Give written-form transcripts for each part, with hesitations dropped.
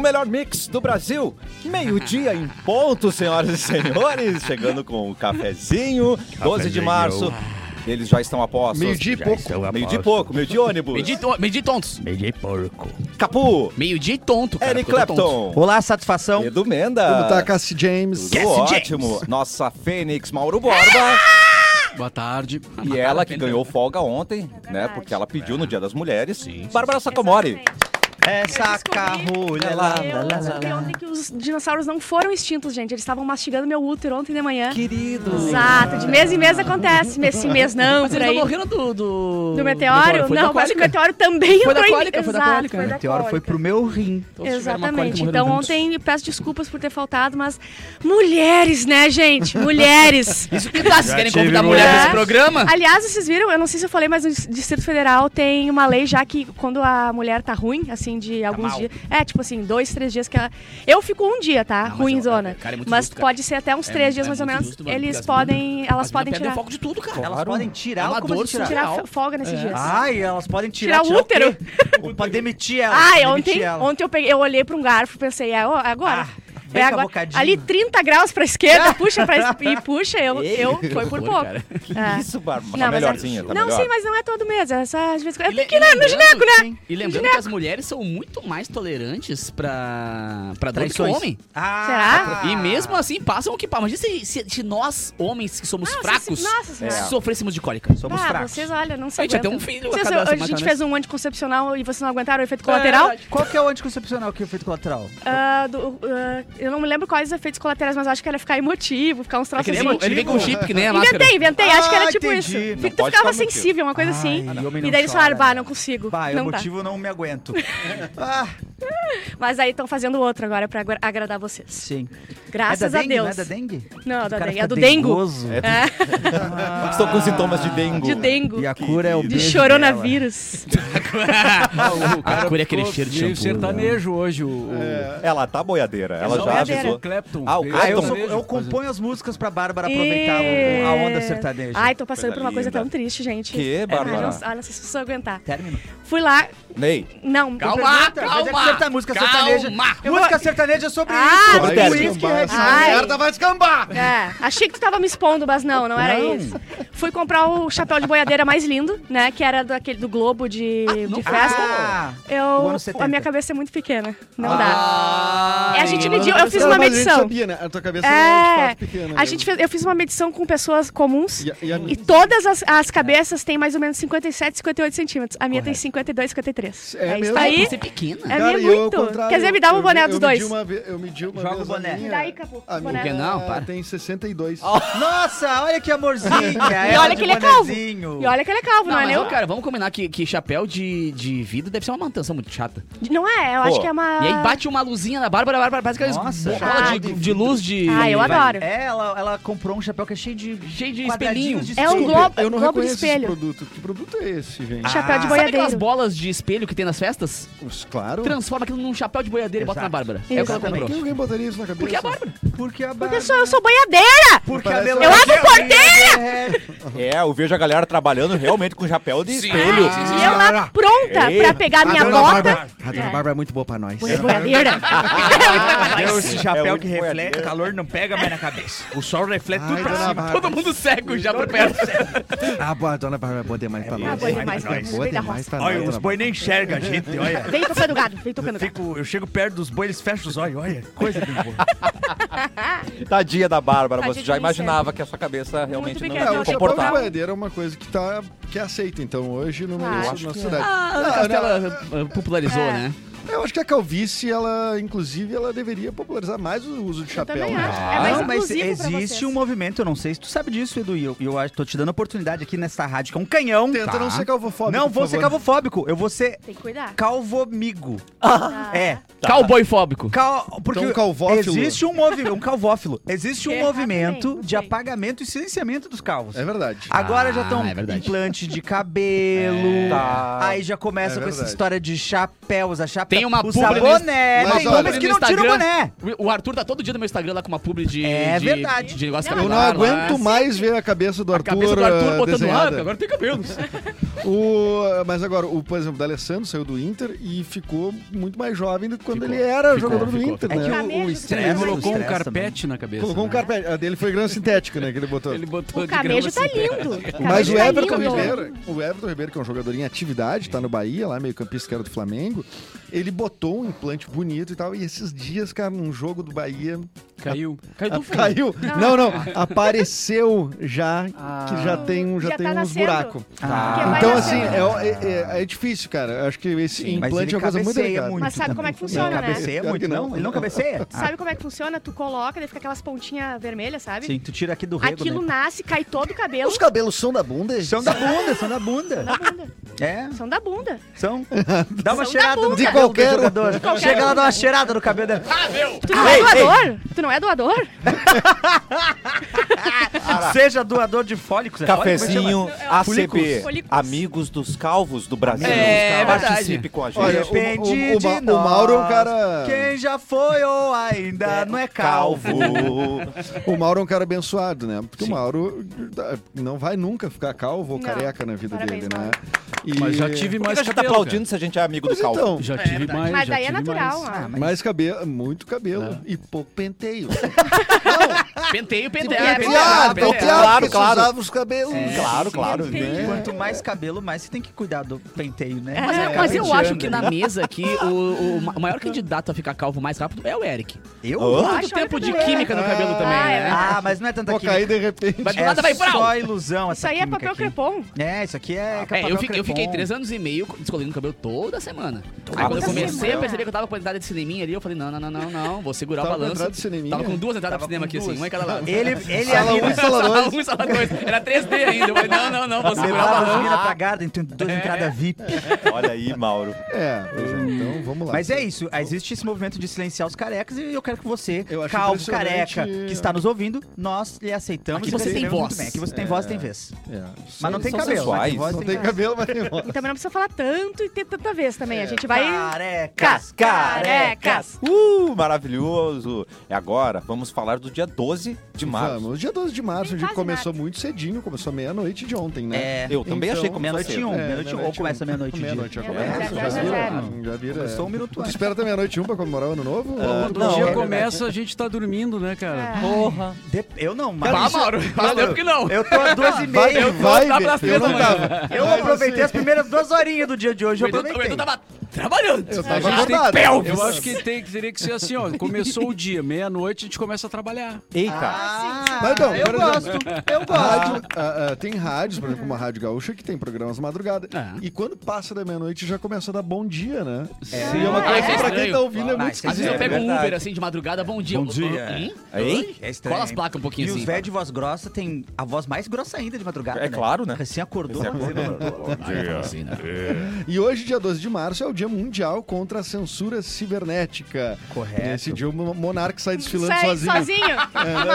melhor mix do Brasil. Meio-dia em ponto, senhoras e senhores. Chegando com o cafezinho. 12 de março. Eles já estão a postos. Meio-dia e pouco. Meio-dia e pouco. Meio-dia ônibus. Meio-dia e tontos. Meio-dia e porco. Capu. Meio-dia e tonto, cara. Eric Clapton. Olá, satisfação. Edu Menda. Como tá, Cassie James? Tudo ótimo. Nossa Fênix Mauro Borba. Boa tarde. E ela que ganhou folga ontem, né? Porque ela pediu no Dia das Mulheres. Sim. Bárbara Sacomori. Essa carrolha lá. Eu descobri ontem que os dinossauros não foram extintos, gente. Eles estavam mastigando meu útero ontem de manhã. Querido. Exato. De mês em mês acontece. Sim, mês não, Mas por eles aí. não morreram do meteoro? Foi Não, da mas o cólica. meteoro também Foi da entrou cólica, em... foi da Exato, cólica. foi O da meteoro foi pro meu rim. Exatamente. morreram Então juntos. ontem peço desculpas por ter faltado, mas mulheres, né, gente? Mulheres. Isso que tá, vocês querem convidar mulher pra esse programa? Aliás, vocês viram, eu não sei se eu falei, mas no Distrito Federal tem uma lei já que quando a mulher tá ruim, assim, de alguns mal. dias. É, tipo assim, 2, 3 dias que ela. Eu fico um dia, tá? Não, mas Ruim, eu- zona. cara, é muito Mas justo, cara. pode ser até uns 3 dias, mais ou muito menos. justo, mano, Eles porque podem. Elas As podem meninas perdem tirar. o foco de tudo, cara. Elas podem tirar ou Amador como assim tirar? Tirar folga nesses dias. Ai, elas podem tirar Tirar o útero. o quê? Pode demitir ela. Ai, demitir ela. ontem eu olhei pra um garfo e pensei, é agora. Bem É agora. cabocadinho. Ali 30 graus pra esquerda, puxa e puxa, eu foi por pouco. cara. É. Isso, Bárbara. Não, Tá mas melhorzinha, tá não, melhor. sim, mas não é todo mês, é só às vezes. É E porque no gineco, né? sim. E lembrando que as mulheres são muito mais tolerantes pra dor do que o Traições. homem. Será? E mesmo assim passam o que passa. Imagina se nós, homens que somos fracos, Nossa senhora. sofrêssemos de cólica. Somos Ah, fracos. vocês, olha, não A sei. gente ia ter um filho a Vocês, cada a semana, gente né? fez um anticoncepcional e vocês não aguentaram o efeito colateral? Qual que é o anticoncepcional que é o efeito colateral? Eu não me lembro quais os efeitos colaterais, mas acho que era ficar emotivo, ficar uns troços assim. Ele vem com chip, que nem a máscara. Inventei, acho que era tipo entendi. isso. Não Tu pode ficava ficar sensível, uma coisa assim. Ai, homem E não daí eles chora, falaram, né? não consigo. Bah, não o dá. motivo não me aguento. Ah, Mas aí estão fazendo outro agora pra agradar vocês. sim. Graças é da a dengue, Deus. Não é da dengue? Não, da O cara dengue. É fica do dengo. dengoso. É, Estou com sintomas de dengo. de dengo. E a cura é o De beijo choronavírus. A cura é aquele cheiro de Veio shampoo. sertanejo hoje, Ela tá boiadeira. Ela já boiadeira. avisou. Clapton. Ah, o Veio Clapton. sertanejo, Eu componho as músicas pra Bárbara E- aproveitar a onda sertaneja. Ai, tô passando Coisa por uma coisa linda. tão triste, gente. Que, Bárbara? Não sei se vocês vão aguentar. Término. Fui lá. Ney. Não, Calma, Mas é que calma. música sertaneja. Música Sertaneja é sobre Ah, isso. Sobre Por término. isso que Ai. Essa merda vai descambar! É, achei que tu tava me expondo, mas não era isso. Fui comprar o chapéu de boiadeira mais lindo, né? Que era do Globo de festa. Ah, o ano 70. A minha cabeça é muito pequena. Não dá. Ah, A gente não, mediu, não, eu fiz Não, uma mas a gente medição. sabia, né? A tua cabeça é de fato pequena. A gente eu fiz uma medição com pessoas comuns E a- e todas as cabeças têm mais ou menos 57, 58 centímetros. A minha tem 52, 53. É isso mesmo? aí. Você é pequena. É Cara, minha e eu, ao muito. contrário, Quer dizer, me dá o boné dos dois. Eu medi uma Joga vez o boné. a minha. Daí, Capu, A boné. minha Não, para. tem 62. Nossa, olha que amorzinha. E olha que ele é calvo. bonezinho. E olha que ele é calvo, não, é mas, nem? cara, vamos combinar que chapéu de vidro deve ser uma manutenção muito chata. Não é, eu acho Pô, que é uma... E aí bate uma luzinha na Bárbara, parece que Nossa, bola de luz de... Ah, eu adoro. É, ela comprou um chapéu que é cheio de espelhinho. quadradinhos de É um espelho. globo, Eu não globo de reconheço esse espelho. produto. Que produto é esse, gente? Chapéu de Sabe aquelas boiadeiro. bolas de espelho que tem nas festas? Claro. Transforma aquilo num chapéu de boiadeira e bota na Exato. Bárbara. É o que ela Exatamente. Por que comprou. alguém botaria isso na cabeça? Porque é a Bárbara. Porque a Porque Bárbara... eu sou boiadeira! Porque a Parece- Bela- Eu abro porteira! É, eu vejo a galera trabalhando realmente com chapéu de espelho. E eu lá pronta Ei. pra pegar minha Dona bota. Bárbara. A dona Bárbara é muito boa pra nós. Boiadeira. Deu esse chapéu muito que reflete, boiadeira. o calor não pega mais na cabeça. O sol reflete Ai, tudo pra dona cima. Bárbara. Todo mundo cego já por perto. Ah, boa, a dona Bárbara é boa demais pra nós. boa demais, Boa boa da demais roça. pra nós, Olha, os dona boi nem enxergam a gente, olha. Vem tocando gado, vem tocando gado. Eu chego perto dos boi, eles fecham os olhos, olha. Coisa bem boa. Tadinha da Bárbara, Tadinha você de já mim, imaginava que a sua cabeça realmente não pequena. É, ia o chapéu de comportar. boiadeira é uma coisa que é aceita, então, hoje no Ah, nossa acho que cidade. A Ana Não, Castela popularizou, É. né? eu acho que a calvície, ela, inclusive, ela deveria popularizar mais o uso de chapéu. também né? acho. É mais Não, mas inclusivo pra existe vocês. um movimento, eu não sei se tu sabe disso, Edu, e eu acho, tô te dando a oportunidade aqui nessa rádio, que é um canhão. Tenta não ser calvofóbico, Não por vou ser favor. calvofóbico, eu vou ser Tem que cuidar. calvomigo. Ah. É. Cowboy fóbico. Porque Então, calvófilo. existe um movimento, um calvófilo, existe um movimento Exatamente, de não sei. apagamento e silenciamento dos calvos. É verdade. Agora já estão é verdade. implante de cabelo. Tá. Aí já começa É com essa verdade. história de chapéu, usar chapéu. Tem uma usar publi boné. Mas Tem olha, homens que não tiram boné. O Arthur tá todo dia no meu Instagram lá com uma publi de... É de- verdade. De negócio Eu não capilar lá. aguento mais ver a cabeça do A Arthur, cabeça do Arthur botando desenhada. agora tem cabelos. Mas agora, por exemplo, o D'Alessandro saiu do Inter e ficou muito mais jovem do que quando ele era jogador do Inter, É que né? Camejo, o Ele estresse... colocou um estresse carpete na cabeça. Colocou um né? carpete. A dele foi grama sintética, né? Que ele botou. Ele botou O de grama Camejo tá sintética. lindo. Mas o Camejo tá Everton lindo. Ribeiro, que é um jogador em atividade, tá no Bahia, lá meio campista que era do Flamengo, ele botou um implante bonito e tal, e esses dias, cara, num jogo do Bahia... Caiu. Caiu. Não. Apareceu já, que já tem Já tá uns nascendo. buracos. Porque vai Então, nascer. assim, é difícil, cara. Eu acho que esse implante é uma coisa muito delicada. Mas sabe como é que funciona, né? Cabeceia Claro muito, que não. não? Ele não cabeceia? Sabe como é que funciona? Tu coloca, daí fica aquelas pontinhas vermelhas, sabe? Sim, tu tira aqui do rego, Aquilo né? nasce, cai todo o cabelo. Os cabelos são da bunda? São da bunda, são da bunda. Da bunda. É, São da bunda. são. Dá uma São cheirada da no bunda. cabelo do qualquer um. jogador. qualquer Chega um. lá, dá uma cheirada no cabelo dele. Tu não é doador? Tu não é doador? Seja doador de fólicos. é fólico, Cafezinho como é que ACB, Folículos. Amigos dos Calvos do Brasil. É Participe com a gente. Olha, Depende o de o Mauro é um nós. cara... Quem já foi ou ainda não é calvo. O Mauro é um cara abençoado, né? Porque o Mauro não vai nunca ficar calvo ou Não. careca na vida Parabéns, dele, né? Mauro. E... Mas já tive Por mais que a gente tá cabelo, aplaudindo se a gente é amigo Mas do Calvo? então, cara. Já tive mais. Mas já daí é tive natural. mais. ó. mais cabelo, muito cabelo e pouco penteio. Penteio, penteio. É, penteio, piada, penteio. Claro, claro. usava os cabelos. Claro. Penteio. Quanto mais cabelo, mais você tem que cuidar do penteio, né? Mas eu Penteando acho que ali. na mesa aqui, o maior candidato a ficar calvo mais rápido é o Eric. Eu? Hã? Muito acho, tempo olha de pra química no cabelo também, Ah, é né? verdade. Ah, mas não é tanta Vou química. cair de repente. Vai do lado, vai pra só ilusão Isso essa aí é química papel aqui. crepom. É, isso aqui é papel Eu fiquei crepom. 3 anos e meio descolorindo o cabelo toda semana. Aí quando eu comecei semana. a perceber que eu tava com a entrada de cineminha ali, eu falei, não, vou segurar Tava o com balanço. entrada de cineminha? Tava com 2 entradas Tava de cinema com aqui, assim, duas. uma em cada lado. Ele e a Sala 1 mina. e sala 2. Um, sala 2. Era 3D ainda. Eu falei, não, vou segurar o Levava as balanço. minas pra Garden, tem 2 entradas VIP. Olha aí, Mauro. Pois é, então vamos lá. Mas é isso, existe esse movimento de silenciar os carecas e eu quero que você, Eu acho calvo, impressionante- careca, que está nos ouvindo, nós lhe aceitamos. Aqui e você tem recebemos voz. muito bem. Aqui você tem voz e tem vez. É. Mas não tem são cabelo. sensuais. Mas tem voz, Não tem tem vez. cabelo, mas tem voz. E também não precisa falar tanto e ter tanta vez também. A gente vai... Carecas. Carecas. Maravilhoso. E agora, vamos falar do dia 12 de março. Vamos. Dia 12 de março, Tem a gente quase começou nada. muito cedinho, começou meia-noite de ontem, né? É, Eu também achei que começou meia-noite e cedo. um. É, Meia-noite ou começa meia-noite e dia? Meia-noite já Meia-noite, começa. já, já, Já vira. Começou um minuto Tu antes. espera até meia-noite e um pra comemorar o ano novo? Quando Não, o dia é começa, a gente tá dormindo, né, cara? Porra. Eu não, mas... Ah, Mauro, faz tempo que não. Eu tô às 2h30. Vai, lá pras eu não três da tava. Eu Mas aproveitei assim, as primeiras 2 horinhas do dia de hoje. O Eu Edu aproveitei. tava trabalhando. Eu tava A gente tem acordado. Eu acho que teria que ser assim, ó. Começou o dia, meia-noite, a gente começa a trabalhar. Eita. Mas não, eu por gosto, exemplo, eu gosto. Rádio, tem rádios, por exemplo, como a Rádio Gaúcha, que tem programas madrugada. É. E quando passa da meia-noite já começa a dar bom dia, né? É. E é uma Ah, coisa isso é que pra quem estranho. tá ouvindo é Ah, muito isso é Às vezes eu É pego um verdade. Uber assim de madrugada, bom dia. Bom dia. Hein? É estranho. Cola as placas um pouquinho E assim. os velhos de voz grossa tem a voz mais grossa ainda de madrugada. É claro, né? Recém acordou. Assim, né? E hoje, dia 12 de março, é o Dia Mundial contra a Censura Cibernética. Correto. Nesse dia o Monark sai desfilando Sai sozinho. Uma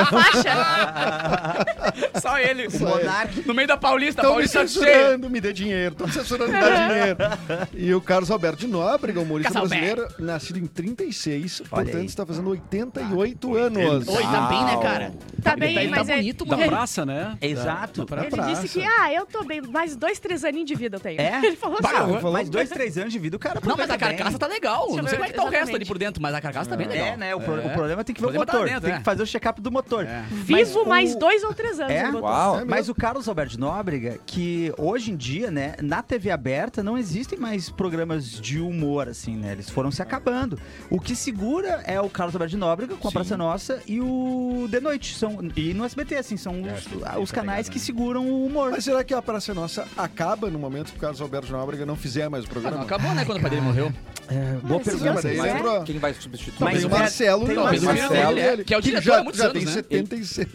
faixa. Só ele. O Monark. No meio da Paulista, Estão me Paulista cheio. censurando, me dê dinheiro. Estão me censurando, me dá dinheiro. E o Carlos Alberto de Nóbrega, humorista Carlos brasileiro, nascido em 36, Olha portanto aí. está fazendo 88 anos. Oi, tá bem, né, cara? Tá bem, Ele tá mas é... bonito, Da mano. praça, né? Exato. Da Ele praça. disse que, eu tô bem, mais 2, 3 aninhos de vida eu tenho. É? Ele falou Bah, assim. falou- Mais 2, 3 anos de vida, o cara Não, mas a aproveita bem. carcaça tá legal. Não sei como é que tá o resto Exatamente. ali por dentro, mas a carcaça tá bem legal. É, né? O problema tem que ver o O problema tá motor. dentro, tem é. que fazer o check-up do motor. É. Vivo Mas mais o- 2 ou 3 anos. É? ele botou. Uau. Mas o Carlos Alberto de Nóbrega, que hoje em dia, né, na TV aberta não existem mais programas de humor, assim, né? Eles foram se acabando. O que segura é o Carlos Alberto de Nóbrega com a Praça Nossa e o De Noite. E no SBT, assim, são os canais que seguram o humor. Mas será que a Praça Nossa acaba no momento que o Carlos Alberto de Nóbrega não fizer mais o Ah, programa? não, acabou, né, quando o pai dele morreu. Boa Mas se pergunta. Mas daí Deus ele quiser. entrou. Quem vai substituir? Mas Tem o o Marcelo, tem o Talvez o Marcelo, filho dele, que é o que diretor há muitos já anos, tem né? 76.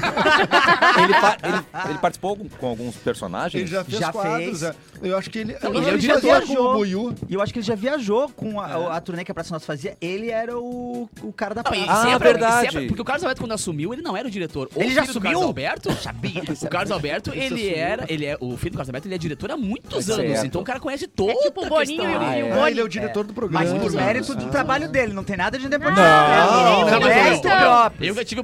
Ele participou com alguns personagens? Ele já fez Já quadros. fez. é. Eu acho que ele. Ele é o ele diretor. fazia com o Buiú. E eu acho que ele já viajou com a turnê que a Praça Nossa fazia. Ele era o cara da Não, e praça. Ah, verdade. porque o Carlos Alberto, quando assumiu, ele não era o diretor. O Ele já filho do subiu? Carlos Alberto, sabia. O Carlos Alberto, o filho do Carlos Alberto, ele é diretor há muitos Certo. anos. Então o cara conhece toda É tipo o a Boninho questão e o- ali. e o Ah, Boni. ele é o diretor do programa. Mas por mérito do trabalho dele, não tem nada de nepotismo. Não, Não, mas é, eu- então. eu já tive o prazer de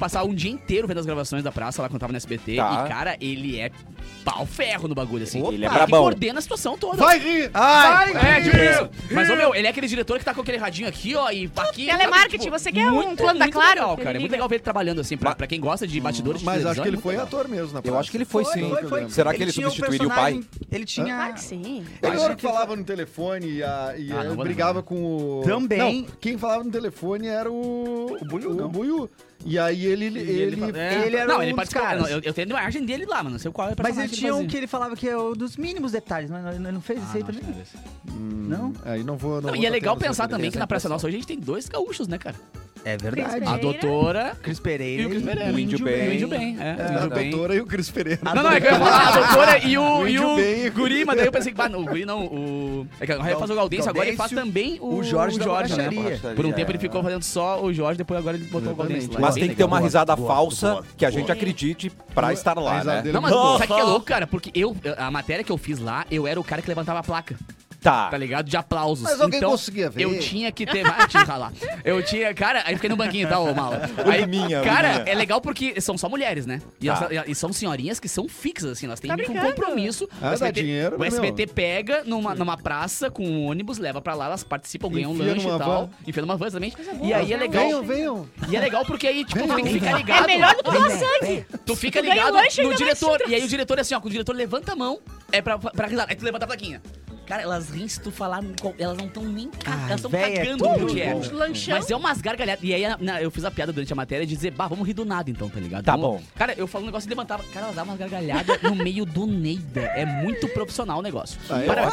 passar um dia inteiro vendo as gravações da praça lá quando tava no SBT. Tá. E, cara, ele é pau ferro no bagulho, assim. Ele é que brabão. coordena a situação toda. Vai rir! Tipo isso. Mas, ô meu, ele é aquele diretor que tá com aquele radinho aqui, ó, e aqui. Telemarketing, sabe, você quer um muito, plano da muito Claro? legal, Ele cara. É muito liga. legal ver ele trabalhando, assim, pra quem gosta de bastidores de Mas televisão, acho que é ele muito foi legal. ator mesmo na Eu praça. acho que ele foi, sim. Foi. Será que ele tinha um substituiria o pai? personagem- Ele tinha... Claro que sim. Ele Acho era que que falava no telefone e não ele vou brigava lembrar. com o... Também. Não, quem falava no telefone era o Buiú. E aí ele Ele era Não, um ele dos participou. caras. Eu tenho a imagem dele lá, mano. Não sei qual é o Mas personagem ele tinha um fazia. que ele falava que é o dos mínimos detalhes, mas ele não fez isso aí também? Não? Aí não vou... Não, e é legal pensar também que na Praça Nossa hoje a gente tem 2 gaúchos, né, cara? É verdade. A doutora Cris Pereira e o Cris Pereira. O Índio Bem. O Índio Bem, é. O A Índio Bem. doutora e o Cris Pereira. Não, é que eu ia falar a doutora e o Índio Bem. guri, mas daí eu pensei que, o guri não, o... É que agora ele faz o Gaudêncio, agora ele faz também o Jorge da né? borracharia. Por um tempo ele ficou fazendo só o Jorge, depois agora ele botou o Gaudêncio lá. Mas Bem tem que ter legal. uma risada boa, falsa boa, que a gente acredite pra estar A lá, risada né? dele Não, mas Nossa. sabe o que é louco, cara? Porque a matéria que eu fiz lá, eu era o cara que levantava a placa. Tá. Tá ligado? De aplausos. Mas alguém então, conseguia ver. Eu tinha que ter. Vai te ralar. Eu tinha. Cara, aí fiquei no banquinho, tá, ô Mala? Aí, Liminha, cara, Liminha. é legal porque são só mulheres, né? E, Tá. e são senhorinhas que são fixas, assim, elas têm Tá um brincando? compromisso. Ah, dá dinheiro, o né, SBT pega numa praça com um ônibus, leva pra lá, elas participam, ganham um Enfia lanche numa e tal. van. Enfia numa van, exatamente. boa, E aí é né? legal. Venham. E é legal porque aí, tipo, tu tem que ficar É ligado. melhor do que doar sangue. Tu fica Tu ganha ligado lanche e no ainda vai diretor. se E aí o diretor, assim, ó, quando o diretor levanta a mão, é pra risar. Aí tu levanta a plaquinha. Cara, elas riem se tu falar, elas não estão nem elas estão véia, cagando tudo no que é. bom. Lanchão. Mas é umas gargalhadas. E aí eu fiz a piada durante a matéria de dizer, vamos rir do nada então, tá ligado? Tá Vamos- bom. Cara, eu falo um negócio e levantava. Cara, ela dava umas gargalhadas no meio do Neida. É muito profissional o negócio.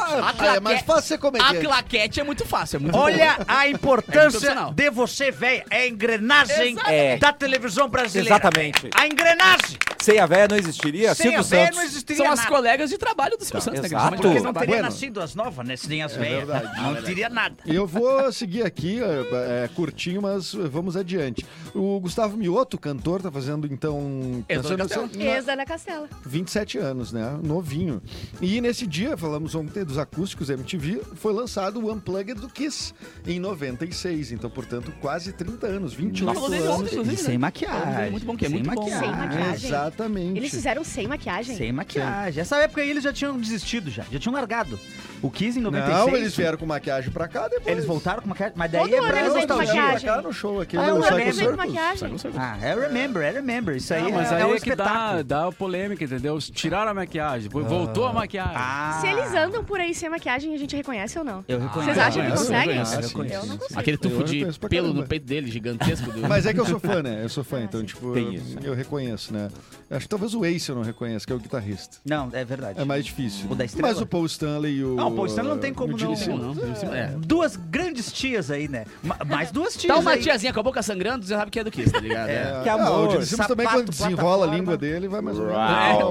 É mais fácil ser A comediante. claquete é muito fácil. É muito Olha bom. a É importância profissional. de você, velho. É a engrenagem É. da televisão brasileira. Exatamente. A engrenagem. Sem a véia não existiria. Sem Silvio a véia Santos. não existiria São as nada. colegas de trabalho do Silvio Santos, né? exato. Porque Porque eles não não teria Bueno. nascido as novas, né? Se nem as velhas. verdade. Não teria nada. E eu vou seguir aqui, curtinho, mas vamos adiante. O Gustavo Mioto, cantor, tá fazendo, então... Ex-Dona Castela. Ex-Ana Castela. 27 anos, né? Novinho. E nesse dia, falamos ontem dos acústicos MTV, foi lançado o Unplugged do Kiss, em 96. Então, portanto, quase 30 anos, 28 Nossa, falou dele ontem, anos. inclusive, E sem né? maquiagem. Muito bom, que é sem muito bom. maquiagem. Sem maquiagem. Exatamente. Eles fizeram sem maquiagem. Sem maquiagem. Essa época aí eles já tinham desistido, já tinham largado. O Kiss em 96. Não, eles vieram com maquiagem pra cá depois. Eles voltaram com maquiagem, mas daí Todo é ano pra eles vêm com nostalgia. maquiagem. Pra cá no show aqui. Ah, no eu Psycho lembro. Circus. maquiagem. Ah, I remember. Isso aí Mas é aí um é que espetáculo. dá polêmica, entendeu? Tiraram a maquiagem, depois voltou a maquiagem. Ah, Se eles andam por aí sem maquiagem, a gente reconhece ou não? eu reconheço. Vocês acham que reconheço, conseguem? reconheço. Ah, Eu sim, conheço. sim, não sim. consigo. Aquele tufo Eu de reconheço pra pelo caramba. no peito dele, gigantesco. Mas é que eu sou fã, né? Eu sou fã, então, sim. tipo, Tem isso. eu reconheço, né? Acho que talvez o Ace eu não reconheça, que é o guitarrista. Não, é verdade. É mais difícil. O da estrela? Mas o Paul Stanley e o... Não, o Paul Stanley não tem como o Gene não. Simmons. É. Duas grandes tias aí, né? Mais duas tias Tá uma aí. tiazinha com a boca sangrando, você sabe que é do Kiss, tá ligado? É, Que não, amor. o Gene Simmons também, Sapato, quando desenrola a plataforma. língua dele, vai mais ou menos. Uau.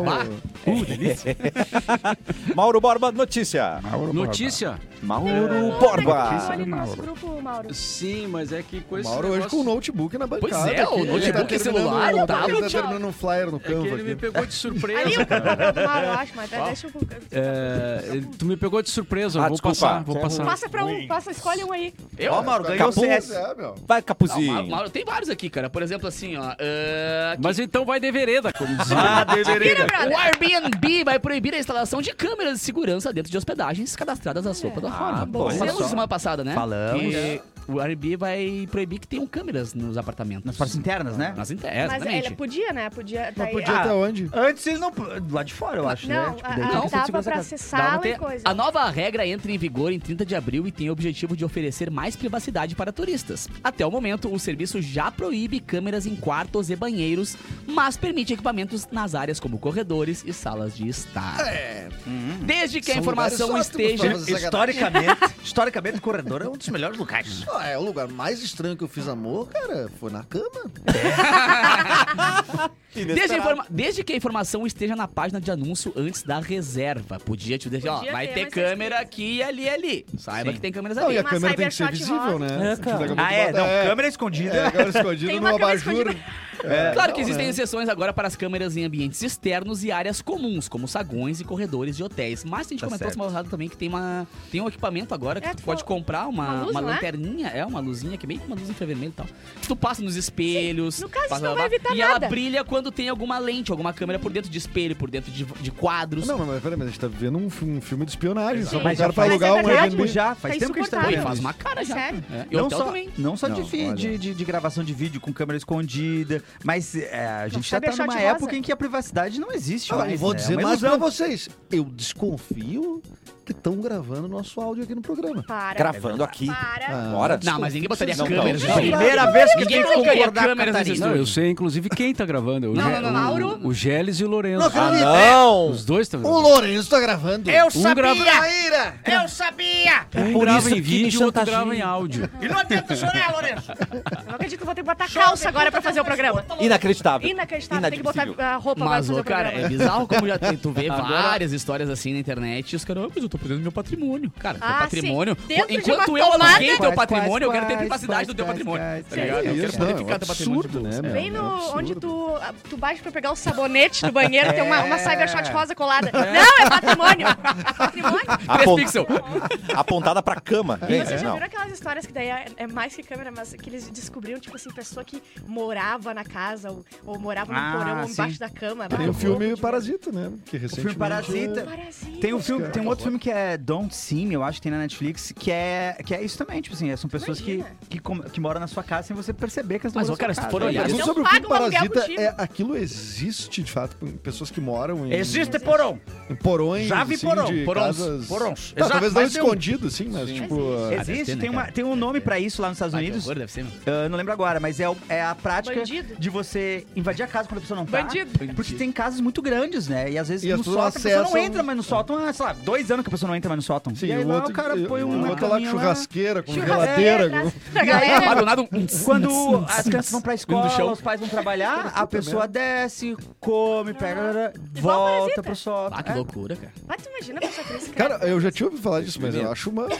Mauro Borba, notícia. Notícia? Mauro Olha Borba. no nosso grupo, Mauro. Sim, mas é que com esse Mauro hoje negócio- com o notebook na bancada. Pois é, o aqui. Ele notebook tá e celular, terminando- tá, Ele tá tchau. terminando um flyer no É que Canva ele me aqui. pegou de Ali o surpresa. programa do Mauro, eu acho, mas deixa eu... Tu me pegou de surpresa, eu vou desculpa. passar, vou passar. Passa pra um, escolhe um aí. Eu? Ó, Mauro, ganhou o Capuz. CS. É, meu. Vai, Não, Capuzinho. Mauro, tem vários aqui, cara. Por exemplo, assim, ó. Mas então vai de vereda, como dizia. Vira, O brother. Airbnb vai proibir a instalação de câmeras de segurança dentro de hospedagens cadastradas à sopa da forma. bom. Falamos isso semana passada, né? Falamos. Que o Airbnb vai proibir que tenham câmeras nos apartamentos. Nas partes internas, né? Nas internas, Mas exatamente. ele podia, né? Podia... Mas daí- podia Ah, até onde? Antes eles não... Lá de fora, eu acho, né? Não, Tipo, daí tem questão de dava segurança pra casa. acessar Tem- e coisa. A nova regra entra em vigor em 30 de abril e tem o objetivo de oferecer mais privacidade para turistas. Até o momento, o serviço já proíbe câmeras em quartos e banheiros, mas permite equipamentos nas áreas como corredores e salas de estar. Desde que a São informação lugares ótimos esteja... pra fazer Historicamente, o corredor é um dos melhores lugares. Ah, é o lugar mais estranho que eu fiz amor, cara, foi na cama. Desde que a informação esteja na página de anúncio antes da reserva. Podia te dizer, ó, Podia vai ter, ter mas câmera vocês aqui e ali. Saiba que tem câmeras Não, ali. e a uma câmera tem que ser cybershot visível, rola. né? É, cara. Ah, é? Não, câmera escondida. É, câmera escondida Tem no uma câmera abajur. escondida. Claro que existem exceções agora para as câmeras em ambientes externos e áreas comuns, como saguões e corredores de hotéis. Mas a gente comentou semana passada também que tem um equipamento agora que tu pode comprar uma luz, não é? lanterninha, uma luzinha, que é meio que uma luz infravermelha e tal. Que tu passa nos espelhos. No caso, passa, isso não vai evitar e nada. ela brilha quando tem alguma lente, alguma câmera por dentro de espelho, por dentro de quadros. Não, mas peraí, mas a gente tá vendo um filme de espionagem. Só Mas cara já pra faz alugar um verdade, Airbnb. já faz Tá tempo que a gente tá Pô, e vendo faz isso. uma cara já. sério? É. E Não hotel só, também. não só Não, olha. de gravação de vídeo com câmera escondida, mas a gente já tá Cybershot numa rosa. época em que a privacidade não existe mais. Eu vou né? dizer É uma mais pra ilusão. vocês. Eu desconfio que estão gravando nosso áudio aqui no programa. Para. Gravando aqui. Para. Bora. Não, mas ninguém botaria Não, câmeras. não, de não. vídeo. Primeira vez que Ninguém tem que colocaria concordar com a câmeras nesse Catarina. Não, eu sei, inclusive, quem tá gravando. Mauro. O Gélis e o Lourenço. Não acredito. Não! Os dois estão O gravando. Lourenço tá gravando. Um grava, Eu sabia! um grava em vídeo e o outro grava em áudio. E não adianta chorar, Lourenço. Eu não acredito que eu vou ter que botar calça agora pra fazer o programa. Inacreditável. Inacreditável. Tem que botar Inadmissível. a roupa agora Mas, pra fazer ô, o cara, programa. é bizarro como já tu vê várias histórias assim na internet e os caras, mas eu tô perdendo meu patrimônio. Cara, teu Ah, patrimônio. sim. Dentro de Enquanto uma eu tomada. aluguei teu Quais, patrimônio, eu quero ter quais, privacidade do teu quais, patrimônio. quais, Tá ligado? Eu quero Isso, poder não, ficar teu patrimônio de absurdo, bolsa. né, Bem meu? no, É absurdo. onde tu baixa pra pegar o sabonete do banheiro, tem uma Cybershot rosa colada. Não, é patrimônio. Patrimônio. 3 pixels. Apontada pra cama. E vocês já Não. viram aquelas histórias que daí é mais que câmera, mas que eles descobriram, tipo assim, pessoa que morava na casa ou morava no porão ou sim. embaixo da cama. Tem Bah, o filme louco, Parasita, né? Que O recentemente... filme Parasita. Parasita. Tem um outro filme que é Don't See Me, eu acho que tem na Netflix, que é isso também, tipo assim, são pessoas que moram na sua casa sem você perceber que elas Mas, estão ô, cara, na sua se tu for casa. olhar, Mas Não sobre o filme paga o aluguel Parasita, contigo. aquilo existe, de fato, pessoas que moram em... Existe porão. Em porões, Já vi assim, porão. de Porões. casas... Porões. Tá, Exato, talvez não mas tem um- escondido, assim, mas tipo... deve Existe, ter, né, cara? tem um nome pra isso lá nos Estados Ah, que Unidos. horror, deve ser, meu. Não lembro agora, mas é a prática Bandido. de você invadir a casa quando a pessoa não tá. Bandido. Porque tem casas muito grandes, né? E às vezes E as no pessoas sótão a pessoa não acessam- entra mais no sótão há, sei lá, 2 anos que a pessoa não entra mais no sótão. Sim, e aí o lá outro, o cara põe o uma outro lá com caminha lá. churrasqueira, com Churrasqueira, geladeira. graças- com- a galera- Ah, do nada, Quando as crianças vão pra escola, chão. os pais vão trabalhar, a pessoa desce, come, pega, Igual volta Parasita. pro sótão. Ah, que loucura, cara. Mas tu imagina a pessoa triste, Cara, eu já tinha ouvido falar disso, mas eu acho uma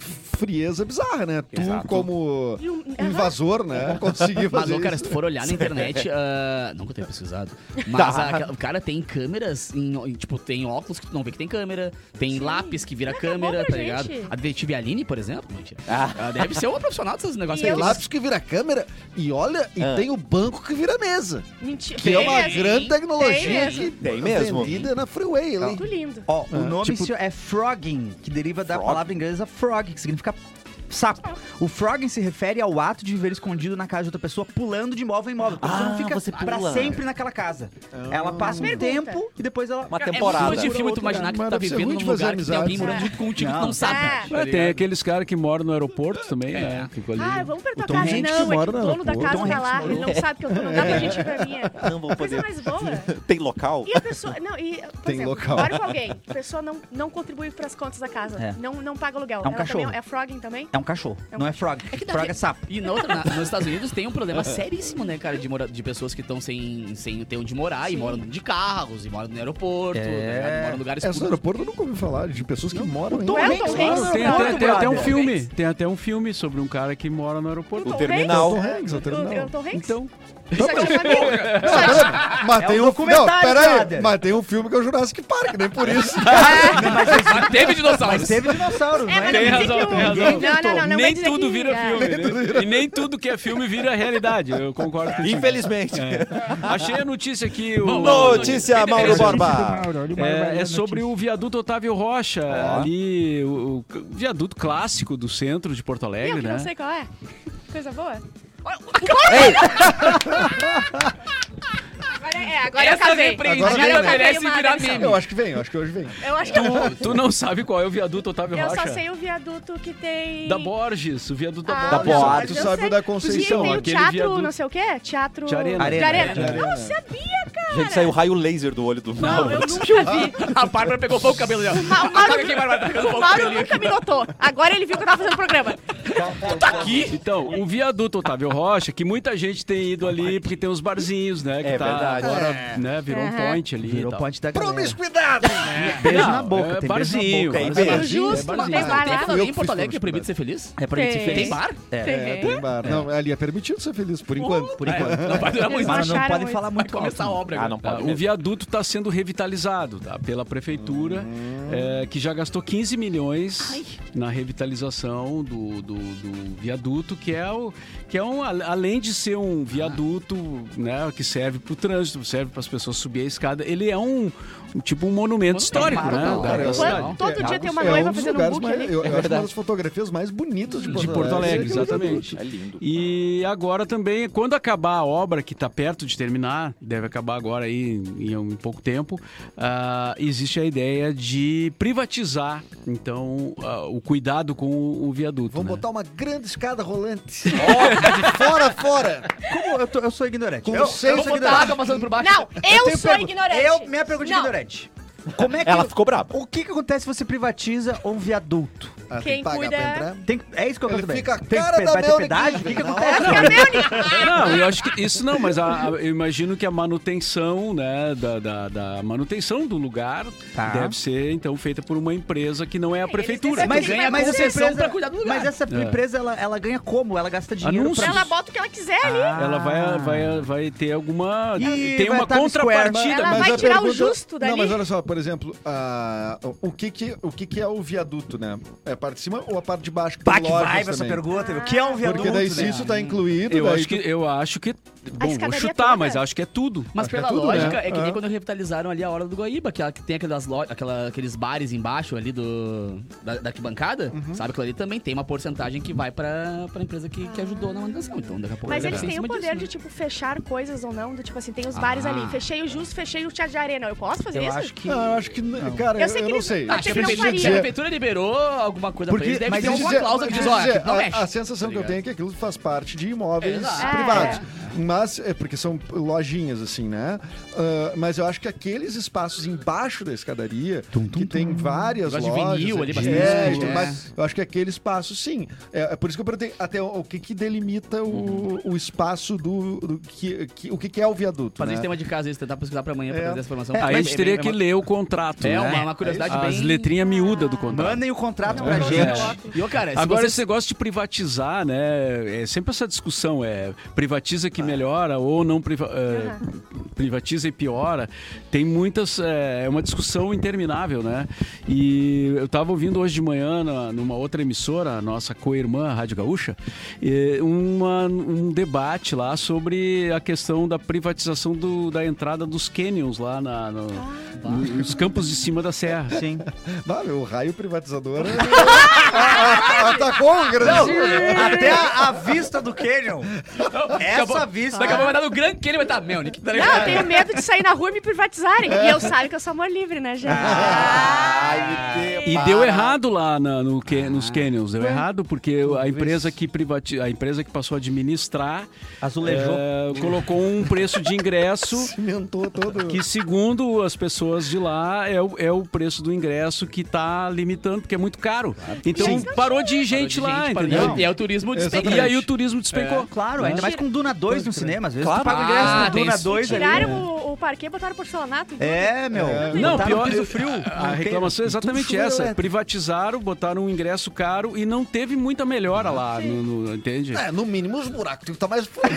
frieza bizarra, né? Tu, como E um- invasor, né? Conseguir Mas, fazer ô, cara, isso. se tu for olhar na internet, não que eu tenha pesquisado, mas o cara tem câmeras, tipo, tem óculos que tu não vê que tem câmera, tem lápis que vira Mas acabou câmera, pra tá ligado? gente. A detetive Aline, por exemplo, mentira. Ela deve ser uma profissional desses negócios E Tem aí. eu- lápis que vira câmera e olha, e tem o banco que vira mesa. Mentira. Que é uma mesmo. grande tecnologia Tem que Tem mesmo. vendida na freeway ali. Muito lindo. Ó, o nome tipo- é frogging, que deriva da Frog? palavra inglesa frog, que significa sapo. O frogging se refere ao ato de viver escondido na casa de outra pessoa, pulando de imóvel em imóvel. A pessoa não fica você pra pula. sempre naquela casa. Ela passa um Pergunta. tempo e depois ela... Uma É temporada. muito de filme tu imaginar que tu Mas tá deve ser vivendo ruim num de fazer lugar que tem alguém amizades. morando junto contigo que tu Não. não sabe. É. tá Tem ligado? aqueles caras que moram no aeroporto também, né? Ficou ali. Ah, vamos pra tua Tom casa. Hanks Não, é mora que o no dono da aeroporto. casa Tom tá lá. Hanks Ele não sabe que eu tô. Não dá pra gente ir pra minha. Não vou Coisa poder. mais boa. Tem local? E a pessoa. Não, e. Por Tem exemplo, local. mora com alguém. A pessoa não contribui pras contas da casa. É. Não paga aluguel. É um Ela cachorro. Também, é frogging também? É um cachorro, É um não é frog. da Frog re- é sapo. E nos Estados Unidos tem um problema seríssimo, né, cara, de pessoas que estão sem ter onde morar e moram de carros, e moram no aeroporto, tá ligado? Moram em lugares Essa no aeroporto eu nunca ouvi falar de pessoas que moram em... Tom Hanks, claro. Tem até um Tom filme. Hanks. Tem até um filme sobre um cara que mora no aeroporto. O Tom terminal. Tom Hanks, é o terminal. Eu Tom Hanks? Então, Isso aqui é uma amiga. Mas É tem um um documentário, Não, peraí. brother. Mas tem um filme que é o Jurassic Park, nem por isso. Mas teve dinossauros. Mas teve dinossauro, É, não mas é? Tem não dizer razão, que tem o- razão. Não, vai nem dizer tudo que- vira é. filme. Né? E nem tudo que é filme vira realidade. Eu concordo contigo. Infelizmente. Achei a notícia aqui. Notícia, Mauro Borba. É sobre o viaduto Otávio Rocha, ali, o viaduto clássico do centro de Porto Eu Alegre, que né? não sei qual é. Coisa boa. Agora eu Essa casei. repreendida Agora vem, né? merece Uma virar demissão. meme. Eu acho que vem, eu acho que hoje vem. Eu acho que Tu não sabe qual é o viaduto Otávio eu Rocha? só sei o viaduto que tem... Da Borges, o viaduto da Ah, Borges. não, Borges. mas Tu eu sabe sei. o da Inclusive, Conceição, tem o aquele teatro, viaduto. não sei o quê? Teatro... De Arena. De Arena. De Arena. Não sabia, cara. Gente, saiu raio laser do olho do Não, Mauro. eu nunca vi. A Bárbara pegou fogo o cabelo dela. O Mauro, Apaga aqui, Bárbara, tá pegando o fogo o Mauro cabelinho nunca aqui. me notou. Agora ele viu que eu tava fazendo programa. Então, o viaduto Otávio Rocha, que muita gente tem ido ali porque tem os barzinhos, né? Que É tá verdade. agora, né, virou um point ali. Virou e tal. point da galera. Promiscuidade! Beijo Não, na boca. é tem barzinho, beijo na boca. barzinho. É justo, mas tem bar Tem lá. aquela Eu lei em fiz Porto Alegre que é promiscuidade. proibido ser feliz? É pra gente ser Tem. feliz. Tem bar? Tem bar. Não, ali é permitido ser feliz, por enquanto. Por enquanto. Não vai durar muito. Eles Mas não acharam pode isso. falar Vai muito começar a alto. obra Ah, agora. não pode O mesmo. viaduto está sendo revitalizado, tá, pela prefeitura, que já gastou 15 milhões na revitalização do viaduto, que é além de ser um viaduto, né, que serve para o trânsito, serve para as pessoas subir a escada, ele é um monumento histórico, marco, né, cara. da cidade. Quando- todo dia tem uma É noiva um dos fazendo um lugares book mais, ali. eu acho uma das fotografias mais bonitas de Porto Alegre, exatamente. É lindo. E agora também, quando acabar a obra, que está perto de terminar, deve acabar agora aí em pouco tempo, existe a ideia de privatizar, então, o cuidado com o viaduto. Vamos né? botar uma grande escada rolante. De fora a fora. Como eu sou ignorante. Com Eu seis sou Vou botar ignorante. água passando por baixo. Não, eu tenho sou pergunta. ignorante. Minha pergunta de Não. ignorante. Como é que Ela ficou brava. O que acontece se você privatiza um viaduto? Ah, tem Quem que pagar cuida- pra entrar. É isso que eu quero Ele saber. fica a Tem cara da vai ter Melanie pedágio? O que Kingsbury. acontece? Não, eu acho que isso não, mas eu imagino que a manutenção, né, da manutenção do lugar Tá. deve ser, então, feita por uma empresa que não é a Eles prefeitura. recebem Mas, Quem vai mas essa concessão empresa, pra cuidar do lugar. mas essa É. empresa, ela ganha como? Ela gasta dinheiro Anúncios. pra... Ela bota o que ela quiser ali. Ela vai ter alguma... E tem vai uma estar no Square. contrapartida. Ela Mas vai a tirar o pergunta- justo dali. Não, mas olha só, por exemplo, o que é o viaduto, né? É a parte de cima ou a parte de baixo? Que Pá, tem que lojas vai essa também? pergunta. O que é um viaduto? Porque daí se né? isso tá incluído, Eu daí acho que... Bom, vou escadaria chutar, toda. mas acho que é tudo. Mas Acho que é pela tudo, lógica, né? é que nem É. quando revitalizaram ali a Hora do Guaíba, que tem aqueles bares embaixo ali da arquibancada, sabe? Aquilo ali também tem uma porcentagem que vai pra empresa que ajudou na manutenção. Então, daqui a pouco Mas deve eles ser em têm o cima poder disso, de, né? tipo, fechar coisas ou não. Do, tipo assim, tem os bares ali. Fechei o Justo, fechei o Teatro de Arena. Eu posso fazer Eu isso? acho que... Não, eu acho que, cara, Eu sei que não eles- sei. Ah, Se a que não prefeitura, faria. se a prefeitura liberou alguma coisa pra eles, deve mas ter isso alguma dizer- cláusula que diz, mas ó, dizer, não a mexe. sensação que eu tenho é que aquilo faz parte de imóveis Exato. privados. Mas, porque são lojinhas, assim, né? Mas eu acho que aqueles espaços embaixo da escadaria, que tem várias Negócio de lojas... vinil ali, bastante e disco, tudo né? mais, eu acho que aquele espaço, sim. É por isso que eu perguntei até o que delimita o espaço o que é o viaduto, Fazer né? esse tema de casa, isso, tentar pesquisar pra amanhã pra trazer essa informação. Aí a gente teria que ler o contrato, É né? uma curiosidade As bem... letrinhas miúdas do contrato. Mandem o contrato pra Não, gente. E, ô, cara, se Agora, você... esse negócio de privatizar, né? É sempre essa discussão, privatiza que melhora ou não privatiza e piora. Tem muitas... É uma discussão interminável, né? E eu estava ouvindo hoje de manhã numa outra emissora, a nossa co-irmã, a Rádio Gaúcha, um debate lá sobre a questão da privatização da entrada dos canyons lá nos campos de cima da serra. Sim. O raio privatizador atacou o Brasil. Até a vista do Canyon. Essa vista. Daqui a pouco vai dar no Grand Canyon e vai estar Melnick, tá Não, ligado? eu tenho medo de sair na rua e me privatizarem. E eu sabe que eu sou amor livre, né, gente? E deu errado lá nos canyons, deu errado porque a empresa que passou a administrar Azulejou. colocou um preço de ingresso Cimentou todo. que, segundo as pessoas de lá, é o preço do ingresso que tá limitando, porque é muito caro. Então parou de ir gente lá, entendeu? E aí o turismo despencou. E aí o turismo despencou. Claro, ainda mais com Duna 2 no cinema. Às vezes tu Claro. paga o ingresso Ah, do tem Duna isso. 2 ali. Tiraram o parquê e botaram porcelanato. É, meu. Não, Botaram pior, piso frio. a reclamação é exatamente chuveiro essa. elétrico. Privatizaram, botaram um ingresso caro e não teve muita melhora lá, entende? No mínimo os buracos tem que estar mais fundos.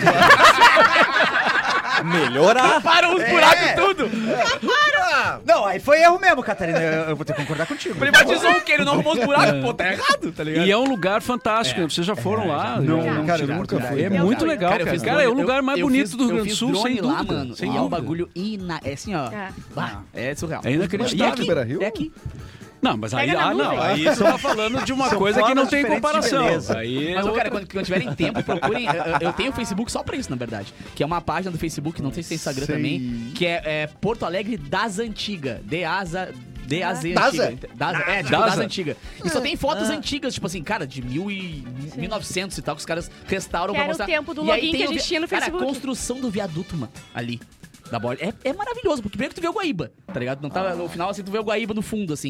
Melhorar. Para os buracos tudo! Não, aí foi erro mesmo, Catarina. Eu vou ter que concordar contigo. Privatizou o quê? Ele não arrumou os buracos? Pô, tá errado, tá ligado? E é um lugar fantástico, né? Vocês já foram lá? Não, Cara, eu nunca fui. É muito legal, eu cara. fiz Cara, é o drone, lugar mais eu bonito fiz- do Rio Grande do eu Sul, fiz sem drone lá, dúvida. mano. Sem E é um dúvida. bagulho é assim, ó. É. Bah, é surreal. É inacreditável. E aqui, Beira-Rio? é aqui. Não, mas aí, Pega na não, nuvem. aí você tá falando de uma coisa que não formas tem diferentes de comparação. beleza. Aí Mas, é ô, cara, outra- quando tiverem tempo, procurem. Eu tenho o Facebook só pra isso, na verdade. Que é uma página do Facebook, não sei se tem Instagram Sei. também, que é Porto Alegre das Antigas. DAZ Daza? Antiga. Tipo, das Daza. Antiga. E só tem fotos antigas, tipo assim, cara, de 1900 e tal, que os caras restauram Que pra era o mostrar. tempo do E aí login tem que a o gente tinha no cara, Facebook. a construção do viaduto, mano, ali. Da bola. É maravilhoso, porque primeiro que tu vê o Guaíba, tá ligado? Não tá, no final, assim, tu vê o Guaíba no fundo, assim.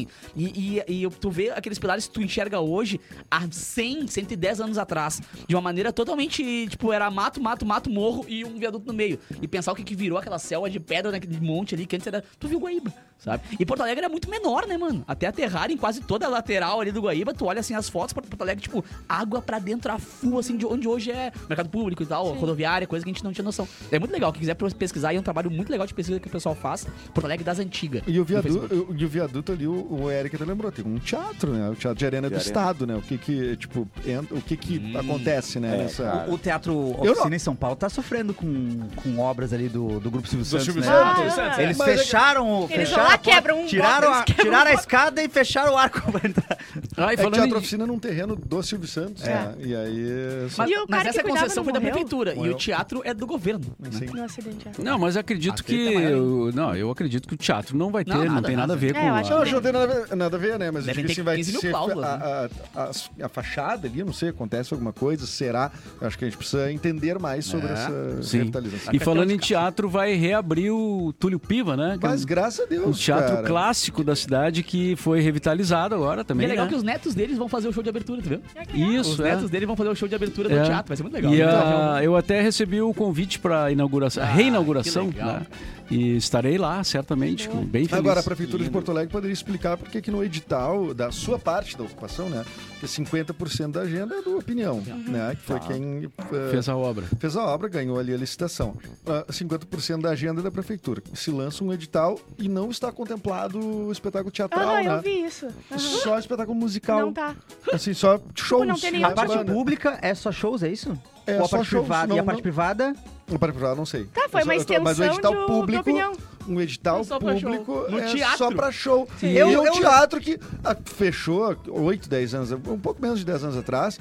E tu vê aqueles pilares que tu enxerga hoje há 100, 110 anos atrás. De uma maneira totalmente, tipo, era mato, morro e um viaduto no meio. E pensar o que virou aquela selva de pedra naquele monte ali, que antes era... Tu viu o Guaíba, sabe? E Porto Alegre era muito menor, né, mano? Até aterrar em quase toda a lateral ali do Guaíba, tu olha, assim, as fotos pra Porto Alegre, tipo, água pra dentro, a full, assim, de onde hoje é mercado público e tal, rodoviária, coisa que a gente não tinha noção. É muito legal. Quem quiser pesquisar, é um trabalho muito legal de pesquisa que o pessoal faz. Porto Alegre das antigas. E o viaduto ali, o Eric até lembrou, tem um teatro, né? O Teatro de Arena do Estado, né? O que acontece, né? Nessa... O Teatro Oficina em São Paulo tá sofrendo com obras ali do Grupo Silvio Santos, Silvio né? Santos. Eles Mas fecharam Eles vão lá, quebram um tiraram bloco, a escada e fecharam o arco pra entrar. Ah, e É que o falando Teatro em... Oficina num terreno do Silvio Santos, né? E aí... Mas, E o cara mas que essa cuidava concessão não foi da morreu? prefeitura. E Morreu. o teatro é do governo. Sim. No acidente. Não, mas eu acredito A treta que... é maior eu acredito que o teatro não vai ter, Não, não, nada, tem nada a ver nada. com... Eu acho Não, que acho que não tem nada a ver, né? Mas eu Devem digo ter assim, vai 15 mil ser cláusulas, a fachada ali, não sei, acontece alguma coisa, será? Eu acho que a gente precisa entender mais sobre essa Sim. revitalização. E falando em teatro, vai reabrir o Túlio Piva, né? Que é Mas graças a Deus, um teatro cara. clássico da cidade que foi revitalizado agora E também, é legal né? que os netos deles vão fazer o show de abertura, tu viu? Isso, Os é. netos dele vão fazer o show de abertura do É. teatro. Vai ser muito legal. E Muito eu até recebi o convite para inauguração, reinauguração, que legal. né? E estarei lá, certamente, bem feliz. Agora, a Prefeitura de Porto Alegre poderia explicar por que no edital da sua parte da ocupação, né, que 50% da agenda é do Opinião, né, que foi quem Fez a obra. fez a obra, ganhou ali a licitação. 50% da agenda é da Prefeitura. Se lança um edital e não está contemplado o espetáculo teatral, Ah, né? eu vi isso. Aham. Só espetáculo musical. Não tá. Assim, só shows. não tem né, nenhum A parte banda. pública é só shows, é isso? É Ou a só parte shows, privada? não- E a parte não- privada? No particular, não sei. Tá, foi uma Mas o extensão edital do público, Opinião. um edital Só pra público show. No é teatro. só pra show. Sim. E é um Eu- teatro que fechou 8, 10 anos, um pouco menos de 10 anos atrás.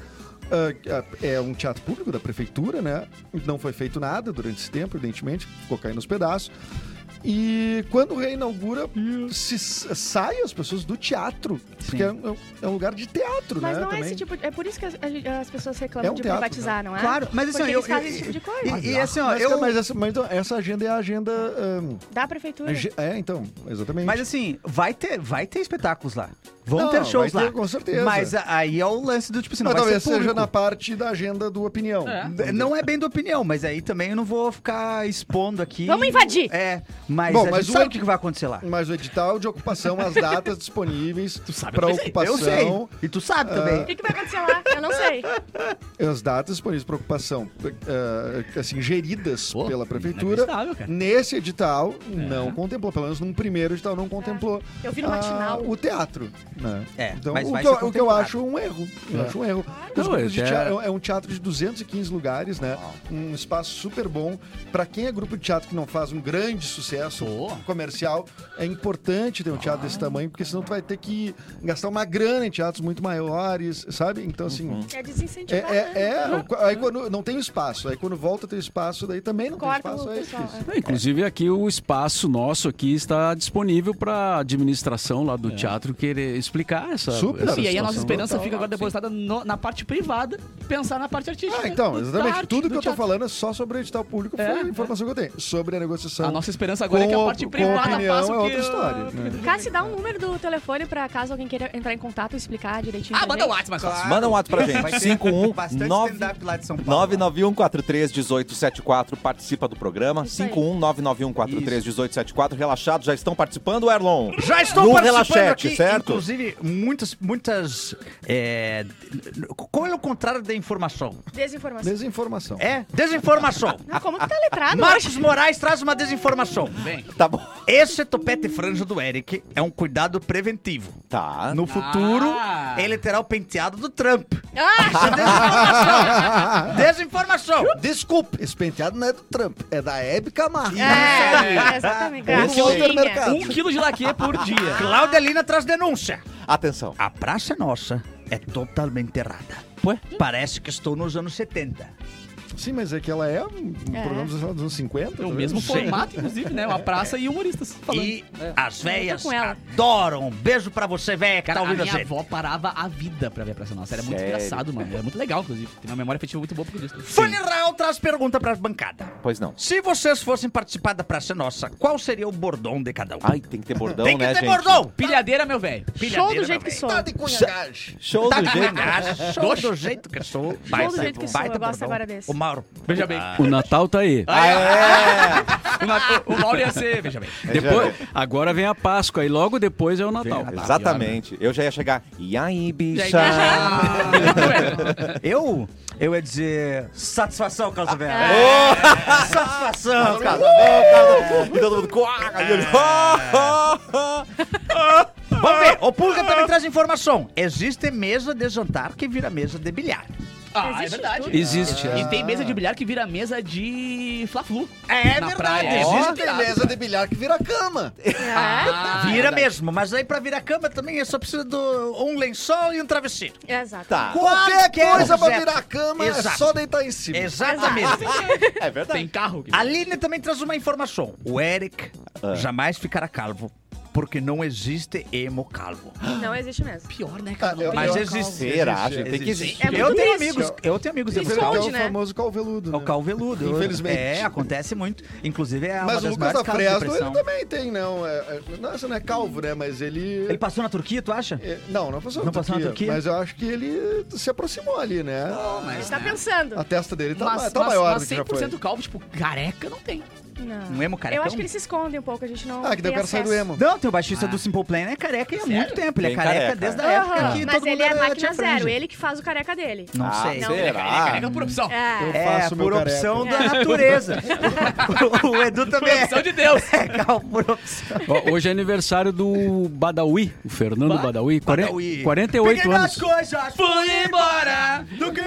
É um teatro público da prefeitura, né? Não foi feito nada durante esse tempo, evidentemente, ficou caindo nos pedaços. E quando reinaugura, saem as pessoas do teatro. Porque é um lugar de teatro, Mas né? não é também. esse tipo... É por isso que as pessoas reclamam É um de teatro, privatizar, não é? Claro, mas assim, Porque eu- eles fazem esse tipo de coisa. E assim, ó, Mas então, essa agenda é a agenda. Da prefeitura. Então, exatamente. Mas assim, vai ter espetáculos lá. Vão Não, ter shows vai ter, lá. com certeza. Mas aí é o lance do tipo assim, não Mas vai talvez ser seja público. na parte da agenda do Opinião. Não é bem da opinião, mas aí também eu não vou ficar expondo aqui. Vamos invadir. É, mas Bom, a mas gente o sabe edi- o que vai acontecer lá. Mas o edital de ocupação, as datas disponíveis sabe para que eu sei. ocupação. Eu sei. E tu sabe também. O que vai acontecer lá? Eu não sei. As datas disponíveis para ocupação, assim, geridas Pô, pela prefeitura. inacreditável, cara. Nesse edital, não contemplou. Pelo menos num primeiro edital, não contemplou. Eu vi no matinal. O teatro. Né? É, Então, mas o vai que, ser o que eu contemplado. acho um erro. Eu acho um erro. Os Não, grupos de até- teatro- é um teatro de 215 lugares, né? Um espaço super bom. Para quem é grupo de teatro que não faz um grande sucesso Pô. comercial, é importante ter um teatro desse tamanho, porque senão tu vai ter que gastar uma grana em teatros muito maiores, sabe? Então, assim. É desincentivar. né? Aí quando não tem o espaço, aí quando volta a ter espaço, daí também não Corta tem o espaço. Aí é pessoal. difícil. Inclusive aqui o espaço nosso aqui está disponível para administração lá do teatro querer explicar essa Super. essa E aí a nossa situação. esperança total, fica agora depositada na parte privada, pensar na parte artística. Então, exatamente. Da arte, Tudo do que eu tô teatro. falando é só sobre o edital público, foi a informação que eu tenho. Sobre a negociação. A nossa esperança agora é que a parte com privada opinião faça o é que... outra história, né? Cassi, dá um número do telefone pra caso alguém queira entrar em contato e explicar direitinho. Ah, pra manda o gente. WhatsApp mais fácil. Manda um WhatsApp pra Vai gente. ter 51 bastante 9 stand-up lá de São Paulo. 991431874 participa do programa. Isso aí. 51 991431874. Relaxados, já estão participando, Erlon? Já estou No participando Relaxete, aqui, certo? inclusive muitas qual é o contrário da informação? Desinformação. Desinformação. É desinformação. Não, como que tá letrado? Marcos Moraes traz uma desinformação. Bem, Tá bom. Esse topete franjo do Eric é um cuidado preventivo. Tá. No futuro, Ah. ele terá o penteado do Trump. Ah, Desinformação! Desculpe, esse penteado não é do Trump, é da Hebe Camargo. exatamente. Ou do Walter Gracinha. Mercado. 1 quilo de laque por dia. Cláudia Lina traz denúncia. Atenção. A praça nossa é totalmente errada. Parece que estou nos anos 70. Sim, mas é que ela é um programa dos anos 50. É o talvez. mesmo Não sei. formato, inclusive, né? Uma praça e humoristas falando. E as velhas com ela. adoram. Um beijo pra você, velha, que Cara, tá a ouvindo a minha gente. avó parava a vida pra ver a Praça Nossa. Era muito Sério? engraçado, mano. Era muito legal, inclusive. Tem uma memória afetiva muito boa por isso. Fanny Raul traz pergunta pra bancada. Pois não. Se vocês fossem participar da Praça Nossa, qual seria o bordão de cada um? Ai, tem que ter bordão, Tem que né, ter gente? bordão! Pilhadeira, meu velho. Show do jeito que sou. Tá de cunhagagem. Show Tá do de jeito. manhagem, show do jeito que sou. Show do jeito que sou. Eu gosto bordão. agora desse. O Mauro. Veja bem. O Natal tá aí. Ah, é! O Mauro ia ser, veja bem. Depois, agora vem a Páscoa e logo depois é o Natal. Exatamente. Eu já ia chegar. E aí, bicha? Eu ia dizer satisfação, Carlos Alberto. Satisfação, cara. E todo mundo. E ele... Vamos ver, o Pulga também traz informação. Existe mesa de jantar que vira mesa de bilhar. Ah, é Existe verdade. tudo. Existe. E tem mesa de bilhar que vira mesa de Fla-Flu. É Na verdade. praia. Existe Tem mesa de bilhar que vira cama. Ah, Vira verdade. mesmo, mas aí pra virar cama também só precisa de um lençol e um travesseiro. Exato. Tá. Qualquer coisa pra objeto. virar cama é Exato. só deitar em cima. Exatamente. É verdade. Tem carro. Que... A Aline também traz uma informação. O Eric jamais ficará calvo, porque não existe emo calvo. Não existe mesmo. Pior, né, cara? Ah, eu- Mas eu- existe. Será, gente? Tem que existir. É muito Eu tenho triste. amigos Se emo esconde, calvo. É o né? famoso calveludo. É o né? calveludo. Infelizmente. É, acontece muito. Inclusive é Mas uma o das Lucas maiores da causas de Fresno, depressão. ele também tem, não. Nossa, não é calvo, né? Mas ele... Ele passou na Turquia, tu acha? Não passou Não passou na Turquia? Mas eu acho que ele se aproximou ali, né? Ele tá pensando. A testa dele tá, Mas, tá maior do mas que já foi. 100% calvo, tipo, careca não tem. Não. Um emo carecão? Eu acho que eles se escondem um pouco, a gente não. Ah, que daí o tem cara sai do acesso. emo. Não, tem o baixista do Simple Plan, é careca há muito tempo. Ele é Bem careca careca. desde a Aham, época que mas todo mundo ele é máquina tinha zero, franja. ele que faz o careca dele. Não Ah, sei. Não, será? Careca por opção. É. É, faço por meu opção careca. da natureza. o Edu Por também opção de Deus. é calvo por opção. Ó, hoje é aniversário do Badawi, o Fernando Badawi. Badawi. 48 anos. coisas, Fui embora.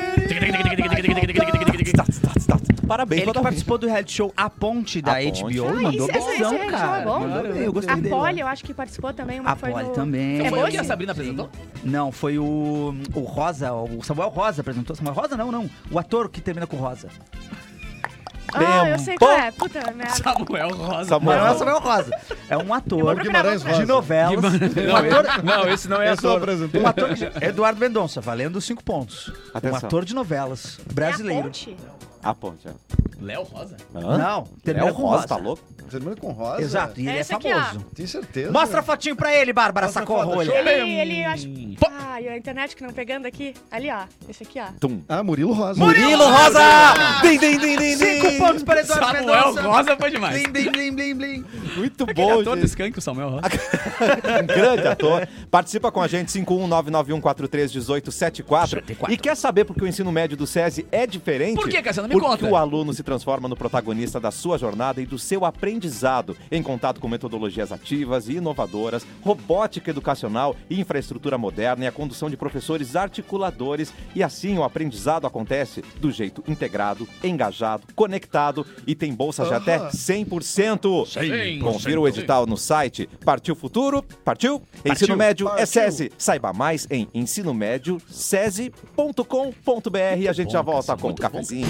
Parabéns, Ele que Badawi. participou do reality show A Ponte da A Ponte. HBO Ah, mandou esse benzão, reality show cara. é bom? Mandou bem, eu gostei A dele. Polly, eu acho que participou também. Uma A foi Polly no... também. É Foi bom o que a esse? Sabrina apresentou? Não, foi o Rosa, o Samuel Rosa apresentou. Samuel Rosa não. O ator que termina com Rosa. Ah, eu sei qual é. Puta merda. Samuel Rosa. Samuel. Não é o Samuel Rosa. É um ator Guimarães Rosa. de novelas. Não, não, esse não é Esse não ator. apresentou. Um ator que... Eduardo Mendonça, valendo 5 pontos. Atenção. Um ator de novelas, É a brasileiro. Ponte? A ponte. Léo Rosa? Hã? Não, É termina o com Rosa, Rosa. tá louco? Termina com rosa. Exato, e ele é Esse aqui, ó. famoso. Tem certeza? Mostra a fotinho pra ele, Bárbara Mostra a Sacorrolha. foto, Ele acho... Ah, e a internet que não pegando aqui. Ali, ó. Esse aqui, ó. Tum. Ah, Murilo Rosa. Murilo Rosa! Dim, dim, dim, dim, 5 dim. pontos para Eduardo Samuel Mendonça. Rosa foi demais. Blim, blim, blim, blim, blim. Muito Aquele bom, ator do gente. Skank, o Samuel Rosa. Um grande ator. Participa com a gente, 51991431874. E quer saber por que o ensino médio do SESI é diferente? Por que, Cassiano? Me Porque conta. o aluno se transforma no protagonista da sua jornada e do seu aprendizado, em contato com metodologias ativas e inovadoras, robótica educacional e infraestrutura moderna e a condução de professores articuladores. E assim o aprendizado acontece do jeito integrado, engajado, conectado e tem bolsas de até 100%. Confira o edital no site Partiu Futuro. Partiu? Ensino Médio é SESI. Saiba mais em ensinomédiosesi.com.br e a gente já volta com o cafezinho.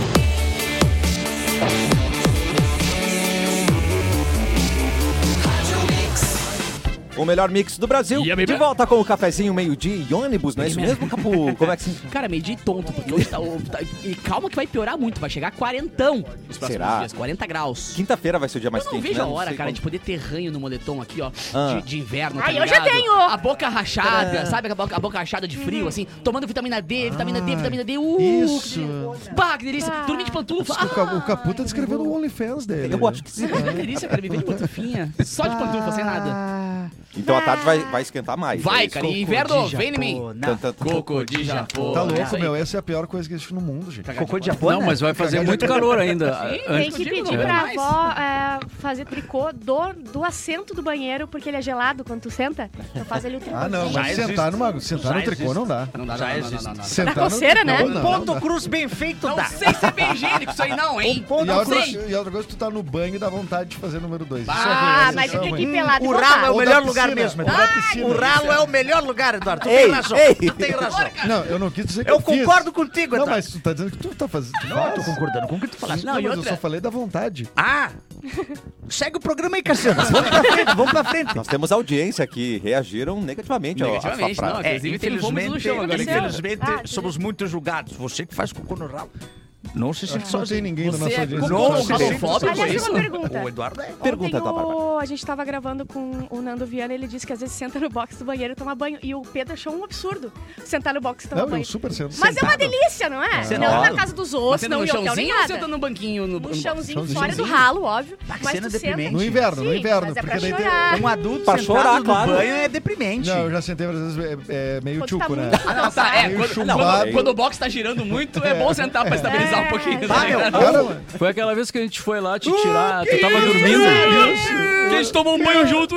O melhor mix do Brasil. Yeah, baby. De volta com o cafezinho meio-dia e ônibus, não é isso mesmo, Capu? Como é que se... Cara, meio dia tonto, porque hoje tá, E calma que vai piorar muito, vai chegar a 40 nos próximos Será? dias, 40 graus. Quinta-feira vai ser o dia mais Eu não quente, vejo né? a hora, sei cara, como. de poder ter ranho no moletom aqui, ó, Ah. de inverno, tá Ai, eu já ligado? tenho! A boca rachada, sabe? A boca rachada de frio, assim, tomando vitamina D, vitamina D. Isso. Bah, que delícia. Dormir de pantufa. O Capu tá descrevendo o OnlyFans dele. Eu acho que sim. Que delícia, cara, me vê de pantufinha. Só de pantufa, sem nada. Então a tarde vai esquentar mais. Vai, é isso? cara, e inverno, vem em mim. Coco de Japão. Tá É louco, isso aí. meu. Essa é a pior coisa que existe no mundo, gente. Cocô de Japão, Não, mas vai fazer muito calor ainda. Tem Antes- que pedir Digo, pra mais. avó fazer tricô do assento do banheiro, porque ele é gelado quando tu senta. Então faz ali o tricô. Ah, não, mas sentar no tricô não dá. Não dá, Já não, existe. não. Sentar Dá coceira, né? Não, Ponto cruz bem feito Não dá. sei se é bem higiênico isso aí não, hein? E a, outra, sei. e a outra coisa, tu tá no banho e dá vontade de fazer número 2. Ah, mas eu tenho que ir pelado e O voltar. ralo é o Ou melhor da lugar lugar piscina, mesmo, ou na Eduardo. piscina. O ralo é o melhor lugar, Eduardo. Tu Ei, tem razão. ei. Tu tem razão. Não, eu não quis dizer que Eu fiz. concordo contigo, Não, Eduardo. mas tu tá dizendo que tu tá fazendo. Não, eu tô concordando com o que tu falaste. Não, Não, e mas eu outra- só falei da vontade. Ah! Segue o programa aí, Cassiano. Vamos pra frente, vamos pra frente. Nós temos audiência que reagiram negativamente, à sua Negativamente, frase. não. Inclusive, tem fomos no chão agora. infelizmente Ah, somos muito julgados. Você que faz cocô no ralo. Não se sente Não tem sozinho. ninguém na Você nossa é audiência. cocô, que faz isso. calofóbico, Aliás, isso? uma pergunta. O Eduardo é. Pergunta, Ontem Bárbara. a gente tava gravando com o Nando Viana, ele disse que às vezes senta no box do banheiro e toma banho. E o Pedro achou um absurdo sentar no box e tomar Não, eu banho. super sento. Mas é uma delícia, não é? Sentado. Não na casa dos Mas outros, senta não no em hotel nem chãozinho ou nada. senta no banquinho? No chãozinho, chãozinho. fora do ralo, óbvio. Tá, que Mas cena tu senta. deprimente. No inverno, no Sim, inverno. mas é porque pra daí tem- chorar. Um adulto Pra sentado chorar, no claro. banho é deprimente. Não, eu já sentei várias vezes, é meio Quando tá tchuco, né? muito Ah, não, tá. É, Meio quando, chumbado. quando o box tá girando muito, é bom sentar pra estabilizar um pouquinho. Ah, meu, Cara, mano, Foi aquela vez que a gente foi lá te tirar, tu tava dormindo. Que a gente tomou um banho junto.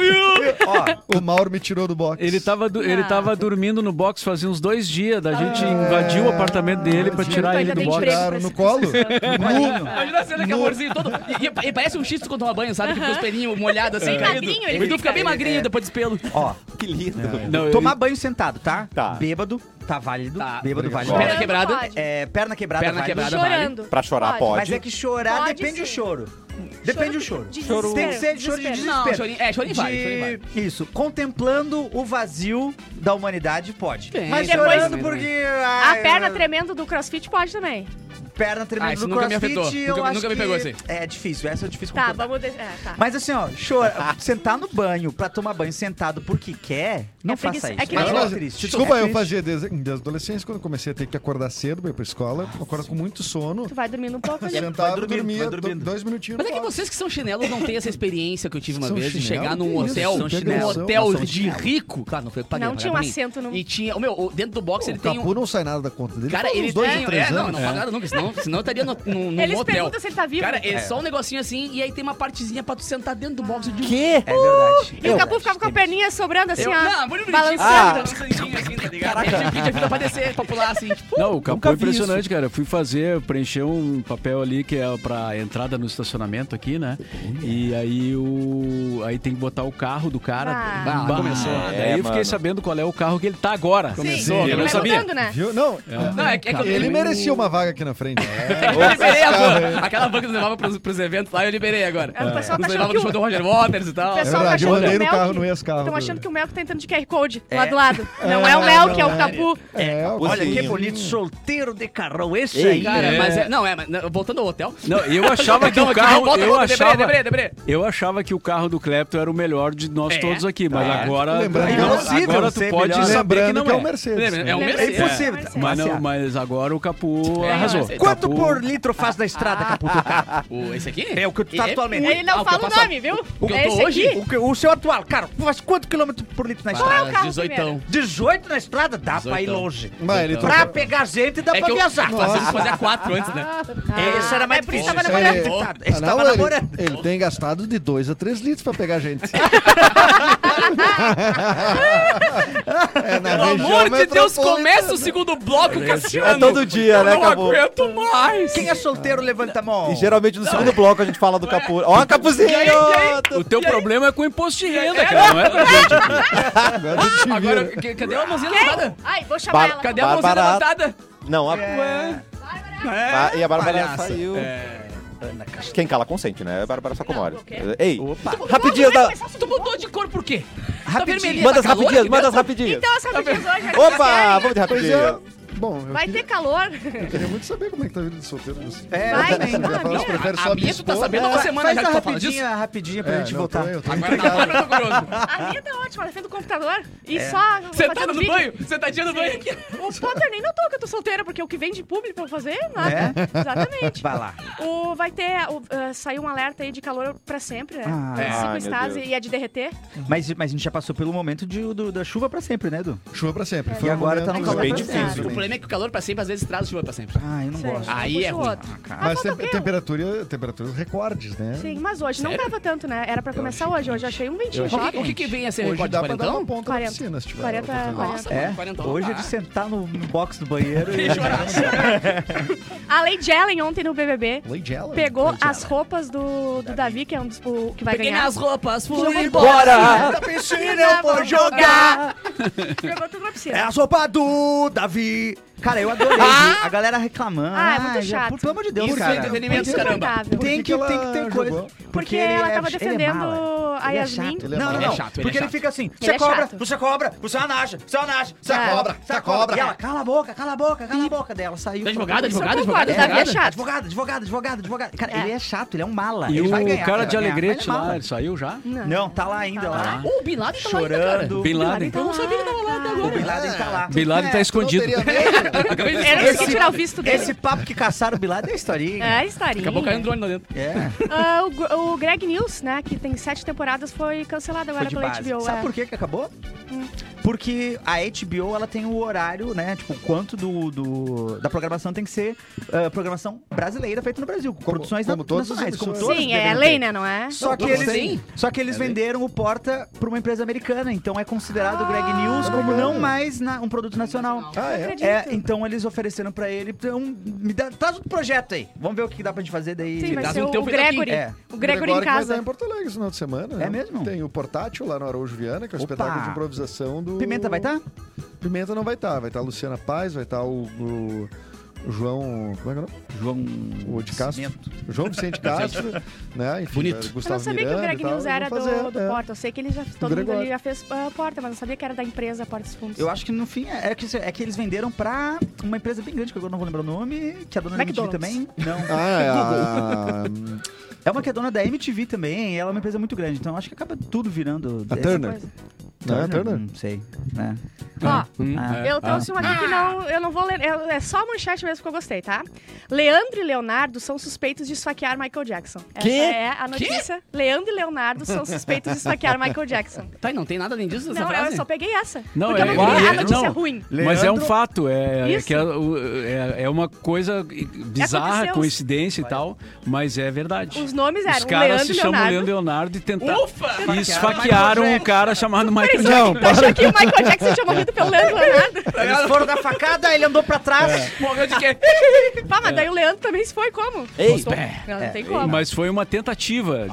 ó, o Mauro me tirou do box. Ele tava dormindo no box fazia uns 2 dias, da gente invadiu o apartamento dele pra tirar ele Ainda do tem box. emprego Tiraram pra no essa colo? situação. Imagina a cena que amorzinho todo. E parece um xisto quando toma banho, sabe? Que fica os pelinhos molhados assim, Bem caído. magrinho, ele O Edu fica bem fica. magrinho depois dos pelos. ó, Que lindo. Não, tomar banho sentado, tá? Tá. Bêbado, tá válido. Tá. Bêbado, válido. Perna Chorando quebrada. pode. É, perna quebrada, Perna válido. quebrada. Chorando. Pra chorar, pode. Mas é que chorar Pode depende do ser. choro. Depende do choro. De desespero. Tem que ser choro de Desespero. desespero. Não, chorinho vai, chorinho vai. Isso, contemplando o vazio da humanidade, pode. Tem, Mas depois- chorando porque... A perna tremendo do crossfit pode também. Perna tremendo isso do nunca me crossfit, afetou. eu Nunca- acho nunca me que pegou assim. É difícil, essa é difícil Tá, concordar. vamos... tá. Mas assim, ó, sentar no banho pra tomar banho sentado porque quer, não É faça preguiça- isso. é que Mas nem- é Mas, triste. desculpa, É eu triste. fazia desde a adolescência, quando eu comecei a ter que acordar cedo pra ir pra escola, eu acordo com muito sono, Tu vai dormindo um pouco ali. sentado, dormindo, dormia vai dormindo. 2 minutinhos. Mas é no que box. vocês que são chinelos não têm essa experiência que eu tive uma São vez de chinelo? chegar num Que isso? hotel, São num chinelo. hotel São de chinelo. rico. Claro, não foi eu que paguei. Não eu tinha um paguei pra mim. assento no... E tinha, dentro do box ele O tem um... Capu não sai nada da conta dele. Cara, faz uns ele 2 tem... ou 3 não, anos. não faz nada nunca, senão eu estaria num Eles hotel. perguntam se ele tá vivo. Cara, é só um negocinho assim, e aí tem uma partezinha pra tu sentar dentro do box de Quê? É verdade. E o Capu ficava com a perninha sobrando assim, ó. Não, muito bonitinho. balançando. Balançandinho assim, tá ligado? Aí tinha que pedir ajuda pra descer, pra pular assim, tipo... Não, o campo Nunca é vi impressionante, cara. Eu fui preencher um papel ali que é pra entrada no estacionamento aqui, né? E aí tem que botar o carro do cara. Ah. Ah, começou. Daí eu fiquei mano. sabendo qual é o carro que ele tá agora. Sim, Eu não vai sabia. mudando, né? Viu? Não, Não, é que eu ele merecia uma vaga aqui na frente. Eu liberei agora. Aquela banca que nos levava pros eventos lá, eu liberei agora. O pessoal Nos tá achando levava que no show do o... Roger Waters e tal. O É pessoal tá verdade, eu achando que andei o no carro, Melk... no ex-carro. Estão achando que o Melk tá entrando de QR Code É. lá do lado. Não é o Melk, é o Capu. É, Olha que Sim. bonito, solteiro de carrão, esse Ei, aí. Cara, É. mas voltando ao hotel. Não, eu achava que Não, o aqui, carro. volta, Eu volta, achava. debré. Eu achava que o carro do Clepto era o melhor de nós É. todos aqui, mas agora. Lembrando que agora, é impossível agora tu ser pode melhor. saber que lembrando não que é o é. Mercedes. É um É Mercedes. impossível. É. Mas, não, Passear. mas agora o Capu É, arrasou. mas- Quanto Capu- por litro faz na estrada, Capu, teu carro? Esse aqui? É o que tu tá atualmente. Ele não Ah, o que fala eu o passo- nome, viu? o que eu É tô esse hoje? aqui. O seu atual, cara, faz quanto quilômetro por litro na estrada? é o carro 18. primeiro? 18 na estrada? Dá pra ir 18. longe. Mas ele Então. Pra trocou- pegar gente, dá É pra que eu viajar. fazia 4 antes, né? Esse era mais É por isso difícil. que tava namorando. Esse não, tava ele- namorando. Ele tem gastado de 2 a 3 litros pra pegar gente. É, na Pelo região amor de Deus, metropolitana. começa o segundo bloco, Cassiano. É todo dia, Eu né, não Capu? aguento mais. Quem é solteiro, levanta a mão. E geralmente no segundo bloco a gente fala do Capu. Ó, Capuzinho! E aí? O teu problema é com o imposto de renda, cara. Não é pra gente aqui. Agora a gente Agora, vira. cadê a mãozinha levantada? Ai, vou chamar ela. Cadê a mãozinha Bárbara. levantada? Não, a... E a Bárbara Palhaça. saiu. Ana Castro. Quem cala consente, né? A Bárbara Sacomori. Não, o quê? Ei, Opa. rapidinho da... Tu mudou de cor por quê? Tá Rapidinho. vermelhinha, Manda tá as calor rapidinhas, aqui manda as dentro? rapidinhas. Então, as rapidinhas hoje. já que Opa, vocês vamos de Pois rapidinho. é. Bom, eu Vai ter calor. queria muito saber como é que tá a vida de solteiro. É, Vai, eu também. não, a minha- Você prefere a só minha tu tá bispor? sabendo há uma semana Faz já a que tu tá falando disso. rapidinha pra gente voltar. Eu tô Agora intrigado. eu tô curioso. A minha tá ótima, na frente do computador. E só Sentada fazendo no vídeo. banho? Sentadinha no banho aqui. O Potter nem notou que eu tô solteira, porque o que vem de público pra eu fazer, nada. É? Exatamente. Vai lá. Vai ter. Saiu um alerta aí de calor pra sempre, né? Ah. Em 5 Ai, meu estados Deus. e é de derreter. Mas a gente já passou pelo momento da chuva pra sempre, né, Edu? Chuva pra sempre. E agora tá no momento- calor bem pra difícil. sempre. O problema problema é que o calor pra sempre, às vezes, traz chuva pra sempre. Ah, eu não Sei. gosto. Aí Puxa é o ruim. outro. Mas falta o quê? temperaturas recordes, né? Sim, mas hoje não Sério? tava tanto, né? Era pra começar hoje. Hoje eu achei um ventinho O jovem. que vem a ser Hoje recorde dá de pra dar uma 40? ponta na 40. piscina, se tiver 40, oportunidade. Nossa, É, 40. hoje é de sentar no box do banheiro e... A Lady Ellen ontem no BBB Lady Ellen. pegou Lady as roupas do Davi, que é um dos que vai Peguei ganhar. minhas roupas, fui Jogou embora. Da piscina eu vou jogar! Jogou tudo na É piscina. a sopa do Davi! Cara, eu adorei, viu? A galera reclamando. Ah, é muito chato. Pelo amor de Deus, Isso é cara. entretenimento, caramba. Insuportável. Por Tem que que ela ter coisa. jogou? Porque ela tava ele é defendendo mala. a Ele é Yasmin. chato. Ele é Não, mala. não, Ele é não. chato, ele Porque é ele chato. fica assim, Ele você é cobra, chato. você cobra, você é uma naja, você é uma naja, você É. cobra, você cobra. E ela, cala a boca dela. Saiu. Advogado, Só advogado, concordo, advogado. o Davi é chato. Advogado. Cara, É. ele é chato, ele é um mala. E Ele vai o ganhar, cara vai de ganhar, Alegrete mas ele é lá, mala. ele saiu já? Não, tá lá ainda, lá. O Bin Laden tá lá ainda, cara. Chorando. Bin Laden. Eu não sabia que tava lá até O agora. Bin Laden tá lá. Bin Laden tá escondido. Ele quis tirar o visto dele. Esse papo que caçaram o Bin Laden é historinha. É, estaria. Acabou caindo drone lá dentro. É. O Greg News, né, que tem 7 temporadas, foi cancelado agora Foi de pela base. HBO. Sabe por que acabou? Porque a HBO, ela tem o horário, né? Tipo, quanto da programação tem que ser programação brasileira feita no Brasil. Produções como todas as nacionais. Como emissoras. todas Sim, é deveriam lei, ter. né, não é? Só que eles venderam o Porta pra uma empresa americana. Então é considerado o Greg News como não mais um produto nacional. Ah, é? Acredito. Então eles ofereceram pra ele, então, traz outro projeto aí. Vamos ver o que dá pra gente fazer daí. Sim, vai Dá ser um o tempo aqui. Gregory. É. O Gregory em Agora que vai casa. estar em Porto Alegre esse final de semana. né? É mesmo? Tem o Portátil lá no Araújo Viana, que é o Opa! espetáculo de improvisação do... Pimenta vai estar? Pimenta não vai estar. Vai estar a Luciana Paz, vai estar o João... Como é que é o nome? João O de Castro. Cimento. João Vicente Castro, né? Enfim, Bonito. vai Eu Gustavo não sabia que o Miranda Greg e tal, News eles era vão fazer, do Porta. Eu sei que ele já, todo mundo Gregório. ali já fez Porta, mas não sabia que era da empresa Porta dos Fundos. Eu acho que no fim é que eles venderam pra uma empresa bem grande, que agora não vou lembrar o nome, que é a dona da MTV McDonald's. também. Não. Ah, É uma que é dona da MTV também, ela é uma empresa muito grande, então eu acho que acaba tudo virando. a dessa Turner. coisa. Não é a Turner? Não sei. Né? Ó, Ah. eu trouxe um aqui que eu não vou ler. É só a manchete mesmo que eu gostei, tá? Leandro e Leonardo são suspeitos de esfaquear Michael Jackson. Essa é a notícia. Leandro e Leonardo são suspeitos de esfaquear Michael Jackson. Tá, e não tem nada além disso nessa Não, frase? eu só peguei essa. Não, porque eu não é- vi a é- notícia não. ruim. Mas é um fato, Isso. que é uma coisa bizarra, Aconteceu. coincidência e tal, mas é verdade. Os nomes Os eram caras Leandro se e chamam Leonardo. Leandro e Leonardo e tentaram. Ufa! E esfaquearam um cara chamado Michael Não, Tu achou que o Michael Jackson tinha morrido pelo Leandro e Leonardo? Eles foram da facada, ele andou pra trás. Morreu de quê? Pá, mas daí o Leandro também se foi como? Ei, Não tem como. Mas foi uma tentativa.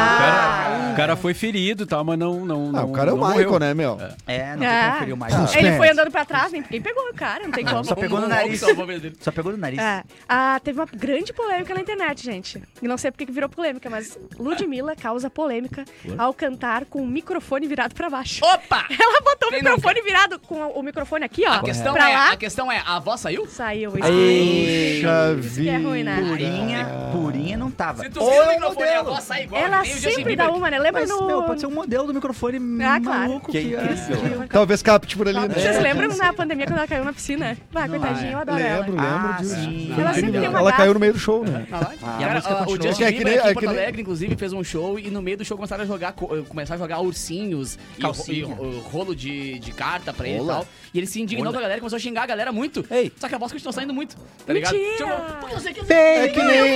O cara foi ferido e tal, mas não. o cara é o não Michael, morreu. né, meu? Não tem como ferir o mais. Ele foi andando pra trás, ninguém pegou o cara, não tem como. Só pegou no Um nariz. salvou a vida dele. Só pegou no nariz. Teve uma grande polêmica na internet, gente. E não sei porque que virou polêmica, mas Ludmilla causa polêmica ao cantar com o microfone virado pra baixo. Opa! Ela botou o Quem microfone virado com o microfone aqui, ó. A questão, pra lá. a questão é, a voz saiu? Saiu. Puxa Isso que é ruim, né? Purinha não tava. Se tu Ou vira o é microfone e a modelo. voz sai igual. Ela que nem o Justin sempre Bieber. dá uma, né? Lembra Mas, no... meu, pode ser um modelo do microfone claro. maluco. Que que incrível. Talvez capte por ali, né? Vocês lembram na pandemia quando ela caiu na piscina? Vai, coitadinha, eu adoro ela. Lembro disso. sim. Ela sempre tem uma Ela gafe. caiu no meio do show, né? E a Cara, música o continuou. Justin É que Bieber nem- aqui é em que Porto nem- Alegre, inclusive, fez um show e no meio do show começaram a jogar ursinhos e Calcinha. rolo de carta pra ele Olá. e tal. E ele se indignou com a galera, começou a xingar a galera muito. Ei. Só que a voz continuou saindo muito, tá ligado? Mentira! Tipo, porque eu sei que... É que nem...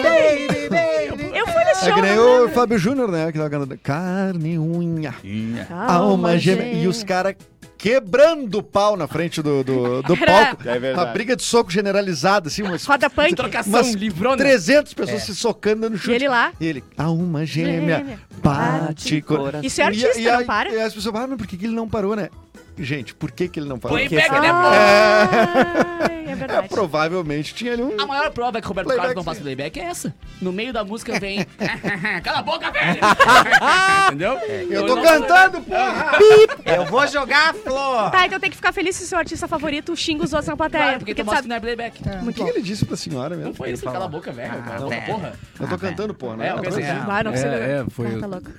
Eu fui nesse É show, que nem não o lembro. Fábio Júnior, né? Que tava cantando carne, unha, Alma alma gêmea. gêmea. E os caras quebrando o pau na frente do Era- palco. É verdade. Uma briga de soco generalizada, assim, umas, Roda punk. Trocação, umas livrona. 300 pessoas se socando no chute. E ele lá. E ele, alma gêmea, Gêmea, bate coração. Isso é artista, e, não para? E as pessoas, mas por que ele não parou, né? Gente, por que ele não parou? Põe Porque back, né, pô? Ai, é É, verdade. provavelmente tinha ali um... A maior prova que o Roberto Playback, Carlos não faz sim. playback é essa. No meio da música vem... Cala a boca, velho! Entendeu? Eu tô cantando, porra! Eu vou jogar flor. Tá, então tem que ficar feliz se o seu artista favorito xinga os outros na plateia. Claro, porque tu tu mostra que sabe. não é playback. O que ele disse pra senhora mesmo? Não foi isso, cala a boca, velho. Cala a boca, é. porra. Eu tô cantando, porra. Não É, eu pensei, traduzindo. Vai, não consigo. foi- Ah, tá louco.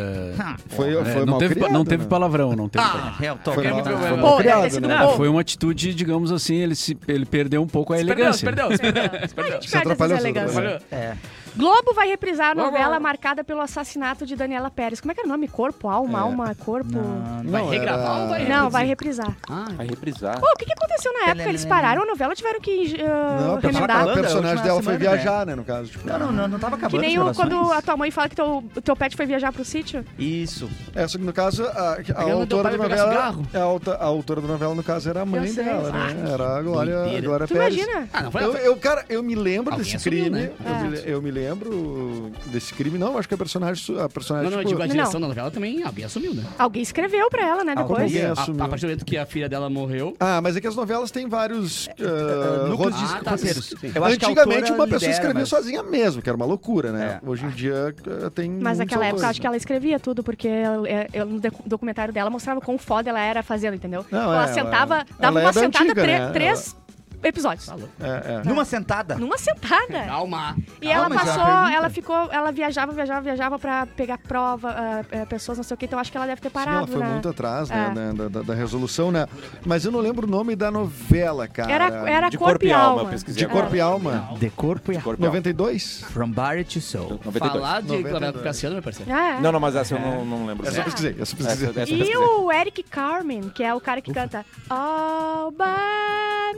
Foi não mal teve, criado, não teve né? palavrão, não teve palavrão. Eu tô Foi Quem mal, me viu, foi meu? mal Pô, deve ter criado, sido né? bom. Foi uma atitude, digamos assim, ele perdeu um pouco a Se perdeu, elegância. se perdeu. A gente Se perde atrapalhou, essa se elegância. atrapalhou. É. Globo vai reprisar a novela marcada pelo assassinato de Daniela Pérez. Como é que era o nome? Corpo, alma, alma, corpo? Vai regravar ou vai reprisar? Não, vai reprisar. Vai reprisar. Pô, o que aconteceu na época? Eles pararam a novela, tiveram que Não, remendar. a personagem dela foi semana, viajar, né, no caso. Tipo, Não tava acabando Que nem as quando gravações. a tua mãe fala que o teu pet foi viajar pro sítio. Isso. só que no caso, a Pegando autora teu da pai pra pegar novela. A autora da novela, no caso, era a mãe Eu sei. dela, né? Era a Glória doideira. Tu Pérez. imagina? Ah, não foi Eu me lembro Alguém desse assumiu, crime. né? Eu me lembro desse crime. Não, acho que a personagem. Não, eu tipo, digo a direção da novela também, alguém assumiu, né? Alguém escreveu pra ela, né, depois. Alguém A assumiu. partir do momento que a filha dela morreu... Mas é que as novelas têm vários núcleos Ah, tá, roteiros. sim. Eu acho que a Antigamente autora uma pessoa lidera, escrevia mas- sozinha mesmo, que era uma loucura, né? É. Hoje em dia tem. Mas muitos naquela época, autores, acho que ela escrevia tudo, porque no documentário dela mostrava quão foda ela era fazendo, entendeu? Não, ela ela- sentava, ela dava é uma da sentada, antiga, né? três episódios. Numa sentada. Numa sentada. Calma. E ela mas a passou, pergunta- ela viajava pra pegar prova, pessoas, não sei o que, então acho que ela deve ter Sim, ela parado, foi né? muito atrás, É. né, da resolução, né? Mas eu não lembro o nome da novela, cara. Era De Corpo e Alma. eu pesquisei. De Corpo e Alma. De corpo e Corpo e alma. 92? From Body to Soul. 92. Falar de 92. novela com Cassiano, meu parceiro. É. Não, mas essa eu não lembro. Essa eu pesquisei. Essa eu E pesquisei. o Eric Carmen, que é o cara que canta All by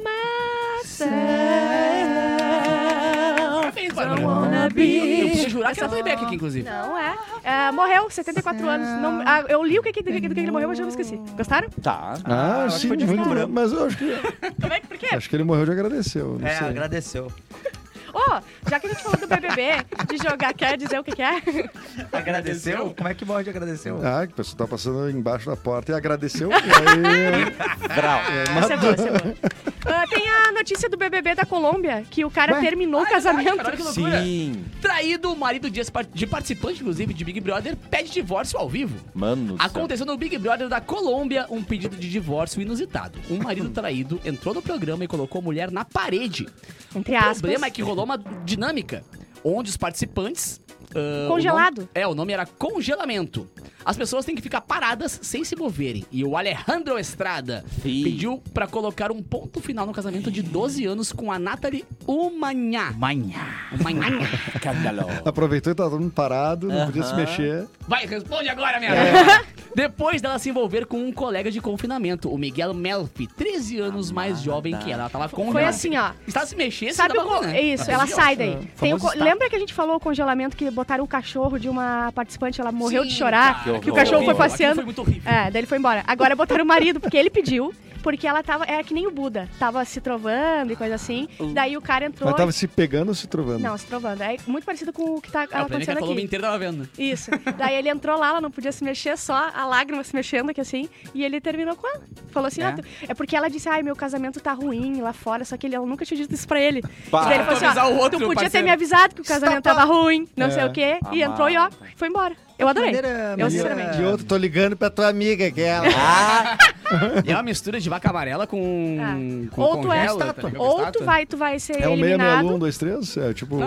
myself. Parabéns, Don't Bárbara. wanna be. Eu preciso jurar que ela playback aqui, inclusive. Não, morreu, 74 anos. Não, eu li o que ele morreu, mas eu me esqueci. Gostaram? Tá. Sim, que foi de muito vinho bom. branco. Mas eu acho que, Como é que, por quê? acho que ele morreu de agradeceu. Não sei. agradeceu. Ó, já que a gente falou do BBB, de jogar, quer dizer o que é? Agradeceu? Como é que morre de agradeceu? Que a pessoa tá passando embaixo da porta e agradeceu. E aí, Brau. Essa é boa, essa é boa. Tem a notícia do BBB da Colômbia, que o cara terminou o casamento. Olha que loucura. Sim. Traído, o marido de participante, inclusive, de Big Brother, pede divórcio ao vivo. Mano do céu. Aconteceu no Big Brother da Colômbia um pedido de divórcio inusitado. Um marido traído entrou no programa e colocou a mulher na parede. Entre O aspas. problema é que rolou uma dinâmica onde os participantes... Congelado. O nome era congelamento. As pessoas têm que ficar paradas sem se moverem. E o Alejandro Estrada Sim. pediu pra colocar um ponto final no casamento de 12 anos com a Nathalie Umanhá. Umanhá. aproveitou e tava todo mundo parado, não podia se mexer. Vai, responde agora, minha Depois dela se envolver com um colega de confinamento, o Miguel Melfi, 13 anos mais jovem que ela. Ela tava congelada. Foi assim, ó. Está se mexendo, Sabe dava ruim, né? Isso, ela sai daí. Tem o famoso lembra que a gente falou o congelamento que botaram o cachorro de uma participante, ela morreu Sim, de chorar, cara, que o cachorro foi horrível. passeando. Aquilo foi muito horrível. Daí ele foi embora. Agora botaram o marido, porque ele pediu, porque ela tava, era que nem o Buda, tava se trovando e coisa assim. Daí o cara entrou... Mas tava se pegando ou se trovando? Não, se trovando. É muito parecido com o que tá O problema é que a acontecendo Colômbia aqui. inteira tava vendo. Isso. Daí ele entrou lá, ela não podia se mexer, só a lágrima se mexendo aqui assim, e ele terminou com ela. Falou assim, é porque ela disse, meu casamento tá ruim lá fora, só que ela nunca tinha dito isso pra ele. Pá. E daí ele falou Avisar assim, o outro, tu podia ter parceiro. me avisado que o casamento tava ruim, não sei o quê, e Amado. entrou e foi embora. Eu adorei. maneira- Eu, maneira- sinceramente. E outro, tô ligando pra tua amiga, aquela. E é uma mistura de vaca amarela com Ou tu é congela, estátua. tá ligado? Ou Estátua. tu vai ser É o 661, eliminado. 1, 2, 3? É tipo.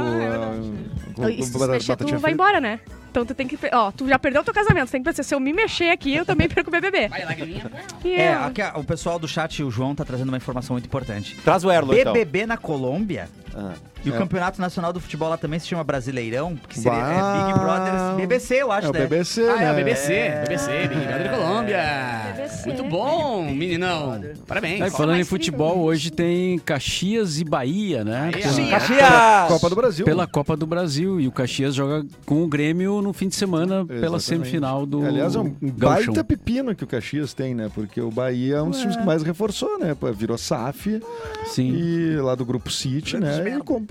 E se tu se mexer, tu vai frita. embora, né? Então tu tem que... tu já perdeu o teu casamento, tu tem que pensar, se eu me mexer aqui, eu também perco o BBB. Vai, lagriminha. E Aqui, o pessoal do chat, o João, tá trazendo uma informação muito importante. Traz o Erlo, então. BBB na Colômbia Ah. e o Campeonato Nacional do Futebol lá também se chama Brasileirão, que seria Bah. Big Brothers BBC, eu acho, É o né? BBC, Ah, né? é o BBC, Big Brother Colômbia. BBC. Muito bom, meninão. Parabéns. Aí, falando em mais futebol, incrível. hoje tem Caxias e Bahia, né? Aí, Com- Caxias! Copa do Brasil. Pela Copa do Brasil. E o Caxias joga com o Grêmio no fim de semana pela Exatamente. semifinal do Aliás, é um Gauchão. baita pepino que o Caxias tem, né? Porque o Bahia é um dos times que mais reforçou, né? Pô, virou SAF Sim. e lá do Grupo City, né?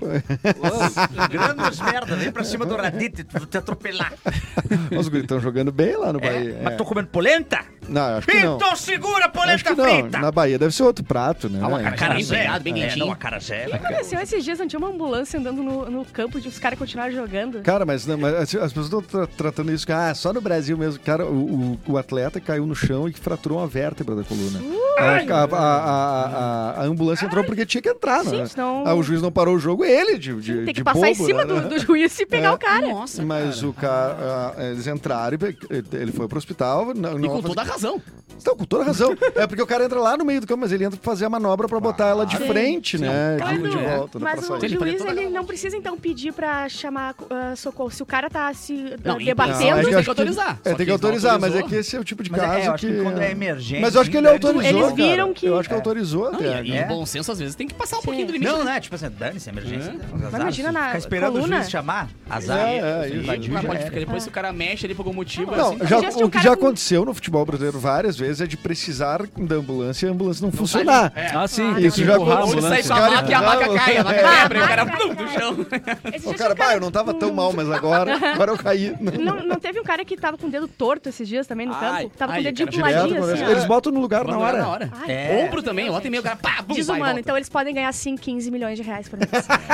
E Grandes merda, vem pra cima do Radite, te atropelar. Os guris estão jogando bem lá no Bahia. Mas tô comendo polenta? Não, acho que não. Então segura a Acho polenta que não. frita. Na Bahia deve ser outro prato, né? uma cara bem Acarajé. pegado, bem quentinho. Não, acarajé. O que aconteceu esses dias? Não tinha uma ambulância andando no campo de os caras continuarem jogando? Cara, mas as pessoas estão tratando isso só no Brasil mesmo. Cara, o atleta caiu no chão e fraturou uma vértebra da coluna. A ambulância entrou porque tinha que entrar, né? Sim, senão- O juiz não parou o jogo, ele de Tem que de passar em bobo, cima né? do juiz e pegar É. o cara. Nossa, Mas cara. o cara, eles entraram e ele foi pro hospital. E com toda a razão, razão. Então, com toda razão. É porque o cara entra lá no meio do campo, mas ele entra pra fazer a manobra pra botar ela de frente, né? Mas, De volta, né, mas pra o sair. juiz, ele não precisa, então, pedir pra chamar socorro. Se o cara tá se Não, debatendo... Não, é que tem acho que autorizar. É, Só tem que que autorizar, não mas é autorizou. que esse é o tipo de Mas caso eu acho que quando é emergência... Mas eu acho que ele autorizou, Eles viram cara. que- Eu acho que autorizou Não, até. e né? bom senso, às vezes, tem que passar um Sim. pouquinho do limite. Não, né? Tipo assim, dane-se, emergência. Mas imagina na Ficar esperando coluna. o juiz chamar, azar. Isso. Mas pode ficar depois, se o cara mexe ali por algum motivo. Não, assim, já o assistiu um que cara já com- aconteceu no futebol brasileiro várias vezes é de precisar da ambulância e a ambulância não funcionar. Ah, sim. Ah, tem isso que já empurrar a Ou ele sai ambulância. com a maca e a maca cai, a maca Ah, quebra e o cara maca plum, cai. do chão. Esses O dias cara, tinha um eu não tava tão mal, mas agora eu caí. Não teve um cara que tava com o dedo torto esses dias também no Ai, campo? Tava com ai, o dedinho cara, pro ladinho, Direto, assim, eles ó. botam no lugar na hora. Ai, É. Ombro também, ontem e meio o cara, pá, bum, vai e Desumano, volta. então eles podem ganhar sim 15 milhões de reais por mês.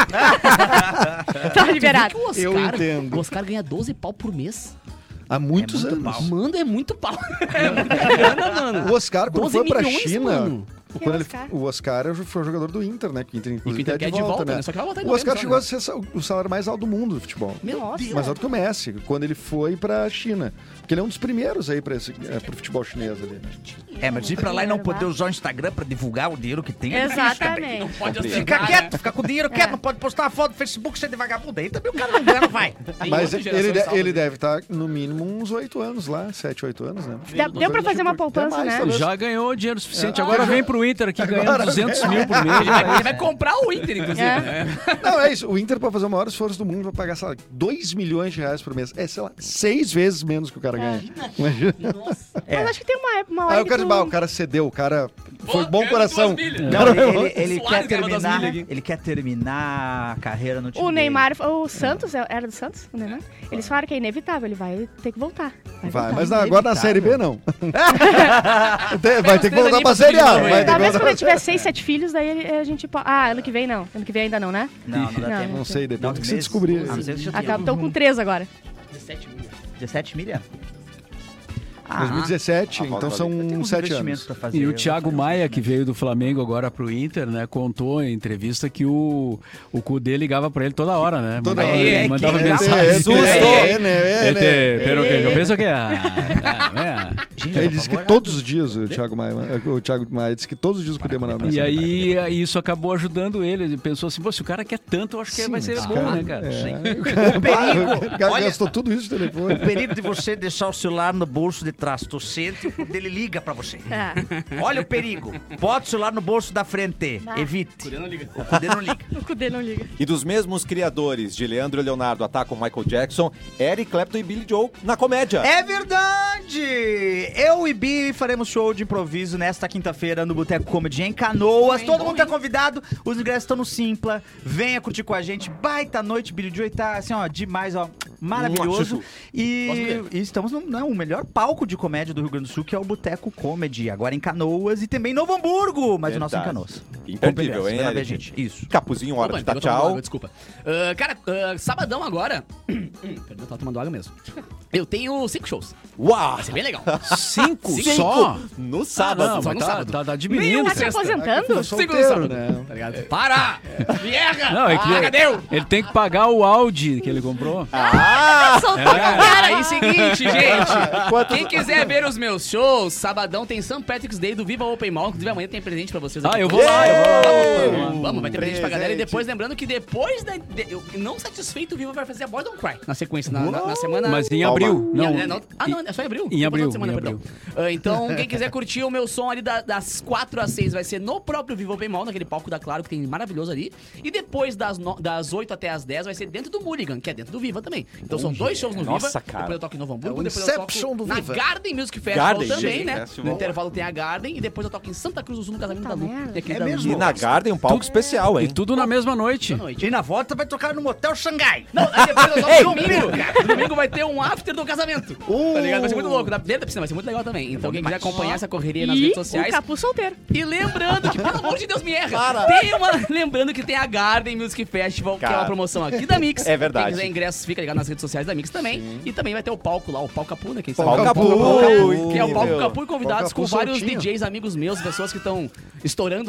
Tá liberado. Que o Oscar, Eu entendo. O Oscar ganha 12 pau por mês. Há muitos É muito anos. pau. Mano, é muito pau. É muita grana, mano. O Oscar, quando 12 foi pra milhões, China. mano. Quando ele, Oscar? o Oscar foi o jogador do Inter, né? Que o Inter, inclusive, Inter quer de volta, né? Só que vai voltar em O Oscar novembro, chegou a ser o salário mais alto do mundo do futebol. Meu Nossa. Deus. Mais alto que o Messi, quando ele foi pra China. Porque ele é um dos primeiros aí pro futebol chinês ali, né? É, mas ir pra lá e não poder usar o Instagram pra divulgar o dinheiro que tem. é difícil também. Exatamente. Pode Fica Fica ostentar, quieto, fica com o dinheiro quieto, não pode postar uma foto no Facebook, você é de vagabundo. Aí também o cara não ganha, não vai. Tem Mas outra geração ele, de salvos. ele deve estar no mínimo uns 8 anos lá, 7, 8 anos, né? Deu pra fazer uma poupança, mais, né? talvez. Já ganhou dinheiro suficiente. Agora vem pro Inter aqui ganhando 200 mil por mês. Ele vai comprar o Inter, inclusive. É. né? Não, é isso. O Inter, pra fazer o maior esforço do mundo, vai pagar, sei lá, 2 milhões de reais por mês. É, sei lá, 6 vezes menos que o cara ganha. Imagina. Nossa. Mas acho que tem uma hora Aí o que cara, tu- o cara cedeu, o cara foi Pô, bom ganhando coração. 2 milhas. Não, ele Suárez quer ganhava 2 terminar. milhas aqui. Ele quer terminar a carreira no time. O dele. Neymar, o Santos, era do Santos? O Neymar? Eles falaram que é inevitável, ele vai ter que voltar. Vai, voltar. mas agora na Série B não. Vai ter que três voltar pra aninhos Série A. pra Vai ter que Talvez voltar quando ele tiver 6, 7 filhos, daí a gente pode... Ah, ano que vem não. Ano que vem ainda não, né? Não, não dá Não, tempo. Não sei, depende do 9 que se meses. descobrir. Ah, não sei se já tem. Acaba, estão com 3 agora. 17 milhas. 17 milha? 2017, Ah, então volta são Tem uns 7 investimentos anos. pra fazer. E o eu Thiago vou fazer Maia, isso que veio do Flamengo agora pro Inter, né, contou em entrevista que o Cudê ligava pra ele toda hora, né? Toda Mandava, hora. mandava Quem? mensagem. Pero que eu penso que Ele disse que todos os dias, o Thiago Maia disse que todos os dias podia mandar E mensagem. aí isso acabou ajudando ele. Ele pensou assim, pô, se o cara quer tanto, eu acho que vai ser esse bom, cara- né, cara? O perigo, O cara olha- gastou tudo isso de telefone. O perigo de você deixar o celular no bolso de trás. Tu sente quando ele liga pra você. É. Olha o perigo. Bota o celular no bolso da frente. Ah. Evite. Não liga. O Cudê não liga. O Cudê não liga. E dos mesmos criadores de Leandro e Leonardo atacam Michael Jackson, Eric Clapton e Billy Joel na comédia. É verdade! Eu e Bi faremos show de improviso nesta quinta-feira no Boteco Comedy em Canoas. Todo mundo tá convidado. Os ingressos estão no Simpla. Venha curtir com a gente. Baita noite, Billy Joel tá assim, ó, demais, ó. Maravilhoso. E estamos no melhor palco de comédia do Rio Grande do Sul, que é o Boteco Comedy. Agora em Canoas e também em Novo Hamburgo, mas o nosso é em Canoas. Imperdível, hein, Vai lá ver, Eric? gente. Isso. Capuzinho, hora Opa, de dar pegou tomando tchau. água, desculpa. Cara, sabadão agora. Perdão, eu tava tomando água mesmo. Eu tenho 5 shows. Uau! Vai ser bem legal. 5 Cinco? só? No Ah, sábado. não, só mas no tá, sábado. tá diminuindo. Tá se sexta. aposentando? Solteiro, né? Tá ligado? Para! Vieja! Não, é que cadê eu? ele tem que pagar o Audi que ele comprou. Ah! Aí, seguinte, gente. Quem quiser ver os meus shows, sabadão tem St. Patrick's Day do Viva Open Mall. Inclusive, amanhã tem presente pra vocês. Ah, aqui. eu vou lá, Vamos, vai ter presente pra galera. E Presente. depois, lembrando que depois não satisfeito, o Viva vai fazer a Boys Don't Cry na sequência, na semana... Mas em Calma. abril. Não, Não, é só em abril. Em abril, Semana, em perdão. Então, quem quiser curtir o meu som ali das 4 às 6 vai ser no próprio Viva Open Mall, naquele palco da Claro, que tem maravilhoso ali. E depois das 8 até as 10 vai ser dentro do Mulligan, que é dentro do Viva também. Então são 2 shows no Nossa, Viva. cara. Depois eu toco em Novo Hamburgo, É o depois eu Inception toco do na Viva. Garden Music Festival Garden também, Music né? Festival. No intervalo tem a Garden e depois eu toco em Santa Cruz do Sul, no casamento da Lu. merda. E aqui É da Lu. mesmo? E na Garden, um palco especial, E hein? tudo na mesma noite. Da noite. E na volta vai tocar no Motel Xangai. Não, aí depois eu toco domingo. Domingo vai ter um after do casamento. Tá ligado? Vai ser muito louco. Dentro da piscina vai ser muito legal também. Então quem quiser acompanhar essa correria nas E redes o sociais. Capu solteiro. E lembrando que, pelo amor de Deus, me erra. Lembrando que tem a Garden Music Festival, que é Cara. uma promoção aqui da Mix. É verdade. Quem quiser ingressos, fica ligado nas redes sociais da Mix também. E também vai ter o palco lá, o Palco Capu, né? Quem sabe? Palco Capu, Que é o Palco incrível. Capu e convidados Palco com Capu vários soltinho. DJs, amigos meus, pessoas que estão estourando na cena aí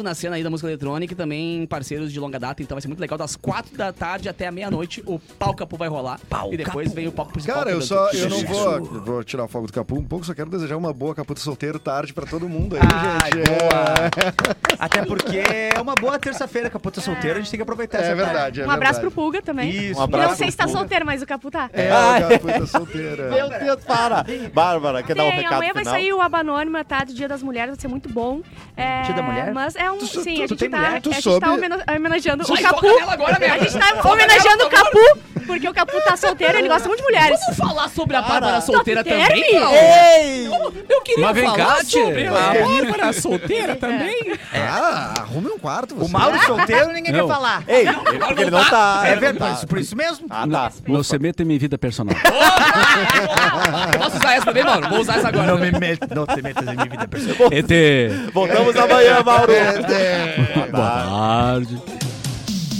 da música eletrônica e também parceiros de longa data, então vai ser muito legal. Das 4 da tarde até a meia-noite, o Pau Capu vai rolar. E depois vem o palco principal. Cara, eu não vou tirar o fogo do Capu um pouco, só quero desejar uma boa Capu solteiro tarde pra todo mundo aí, gente. Boa. Até porque é uma boa terça-feira, Caputa solteiro, a gente tem que aproveitar essa verdade, Um abraço pro Pulga também. Isso, um abraço Não sei se tá solteiro, mas o Capu tá. O Capu solteira. Meu Deus, para! Bárbara, quer dar um recado amanhã final? vai sair o Aba Anônima, tá? Do Dia das Mulheres, vai ser muito bom. Dia da Mulher? Mas é um... Sim, a tu gente tem tá, mulher? a gente soube? tá homenageando Vai, o Capu. foca nela agora mesmo. A gente tá Foca homenageando nela, o Capu, porque o Capu tá solteiro, ele gosta muito de mulheres. Vamos falar sobre a Bárbara solteira Solteira, também, filho? Paulo? Ei! Eu queria Mas vem falar cá, tchê. sobre a Bárbara solteira também. Arrume um quarto, você. O Mauro solteiro ninguém Não. quer falar. Ei, porque ele não tá. É ele não verdade, tá. por isso mesmo. Ah, tá. Não se meta em minha vida personal. Posso usar essa também, mano? Vou usar essa agora. Não te metas em minha vida pessoal. ET. Voltamos amanhã, Mauro. Boa tarde.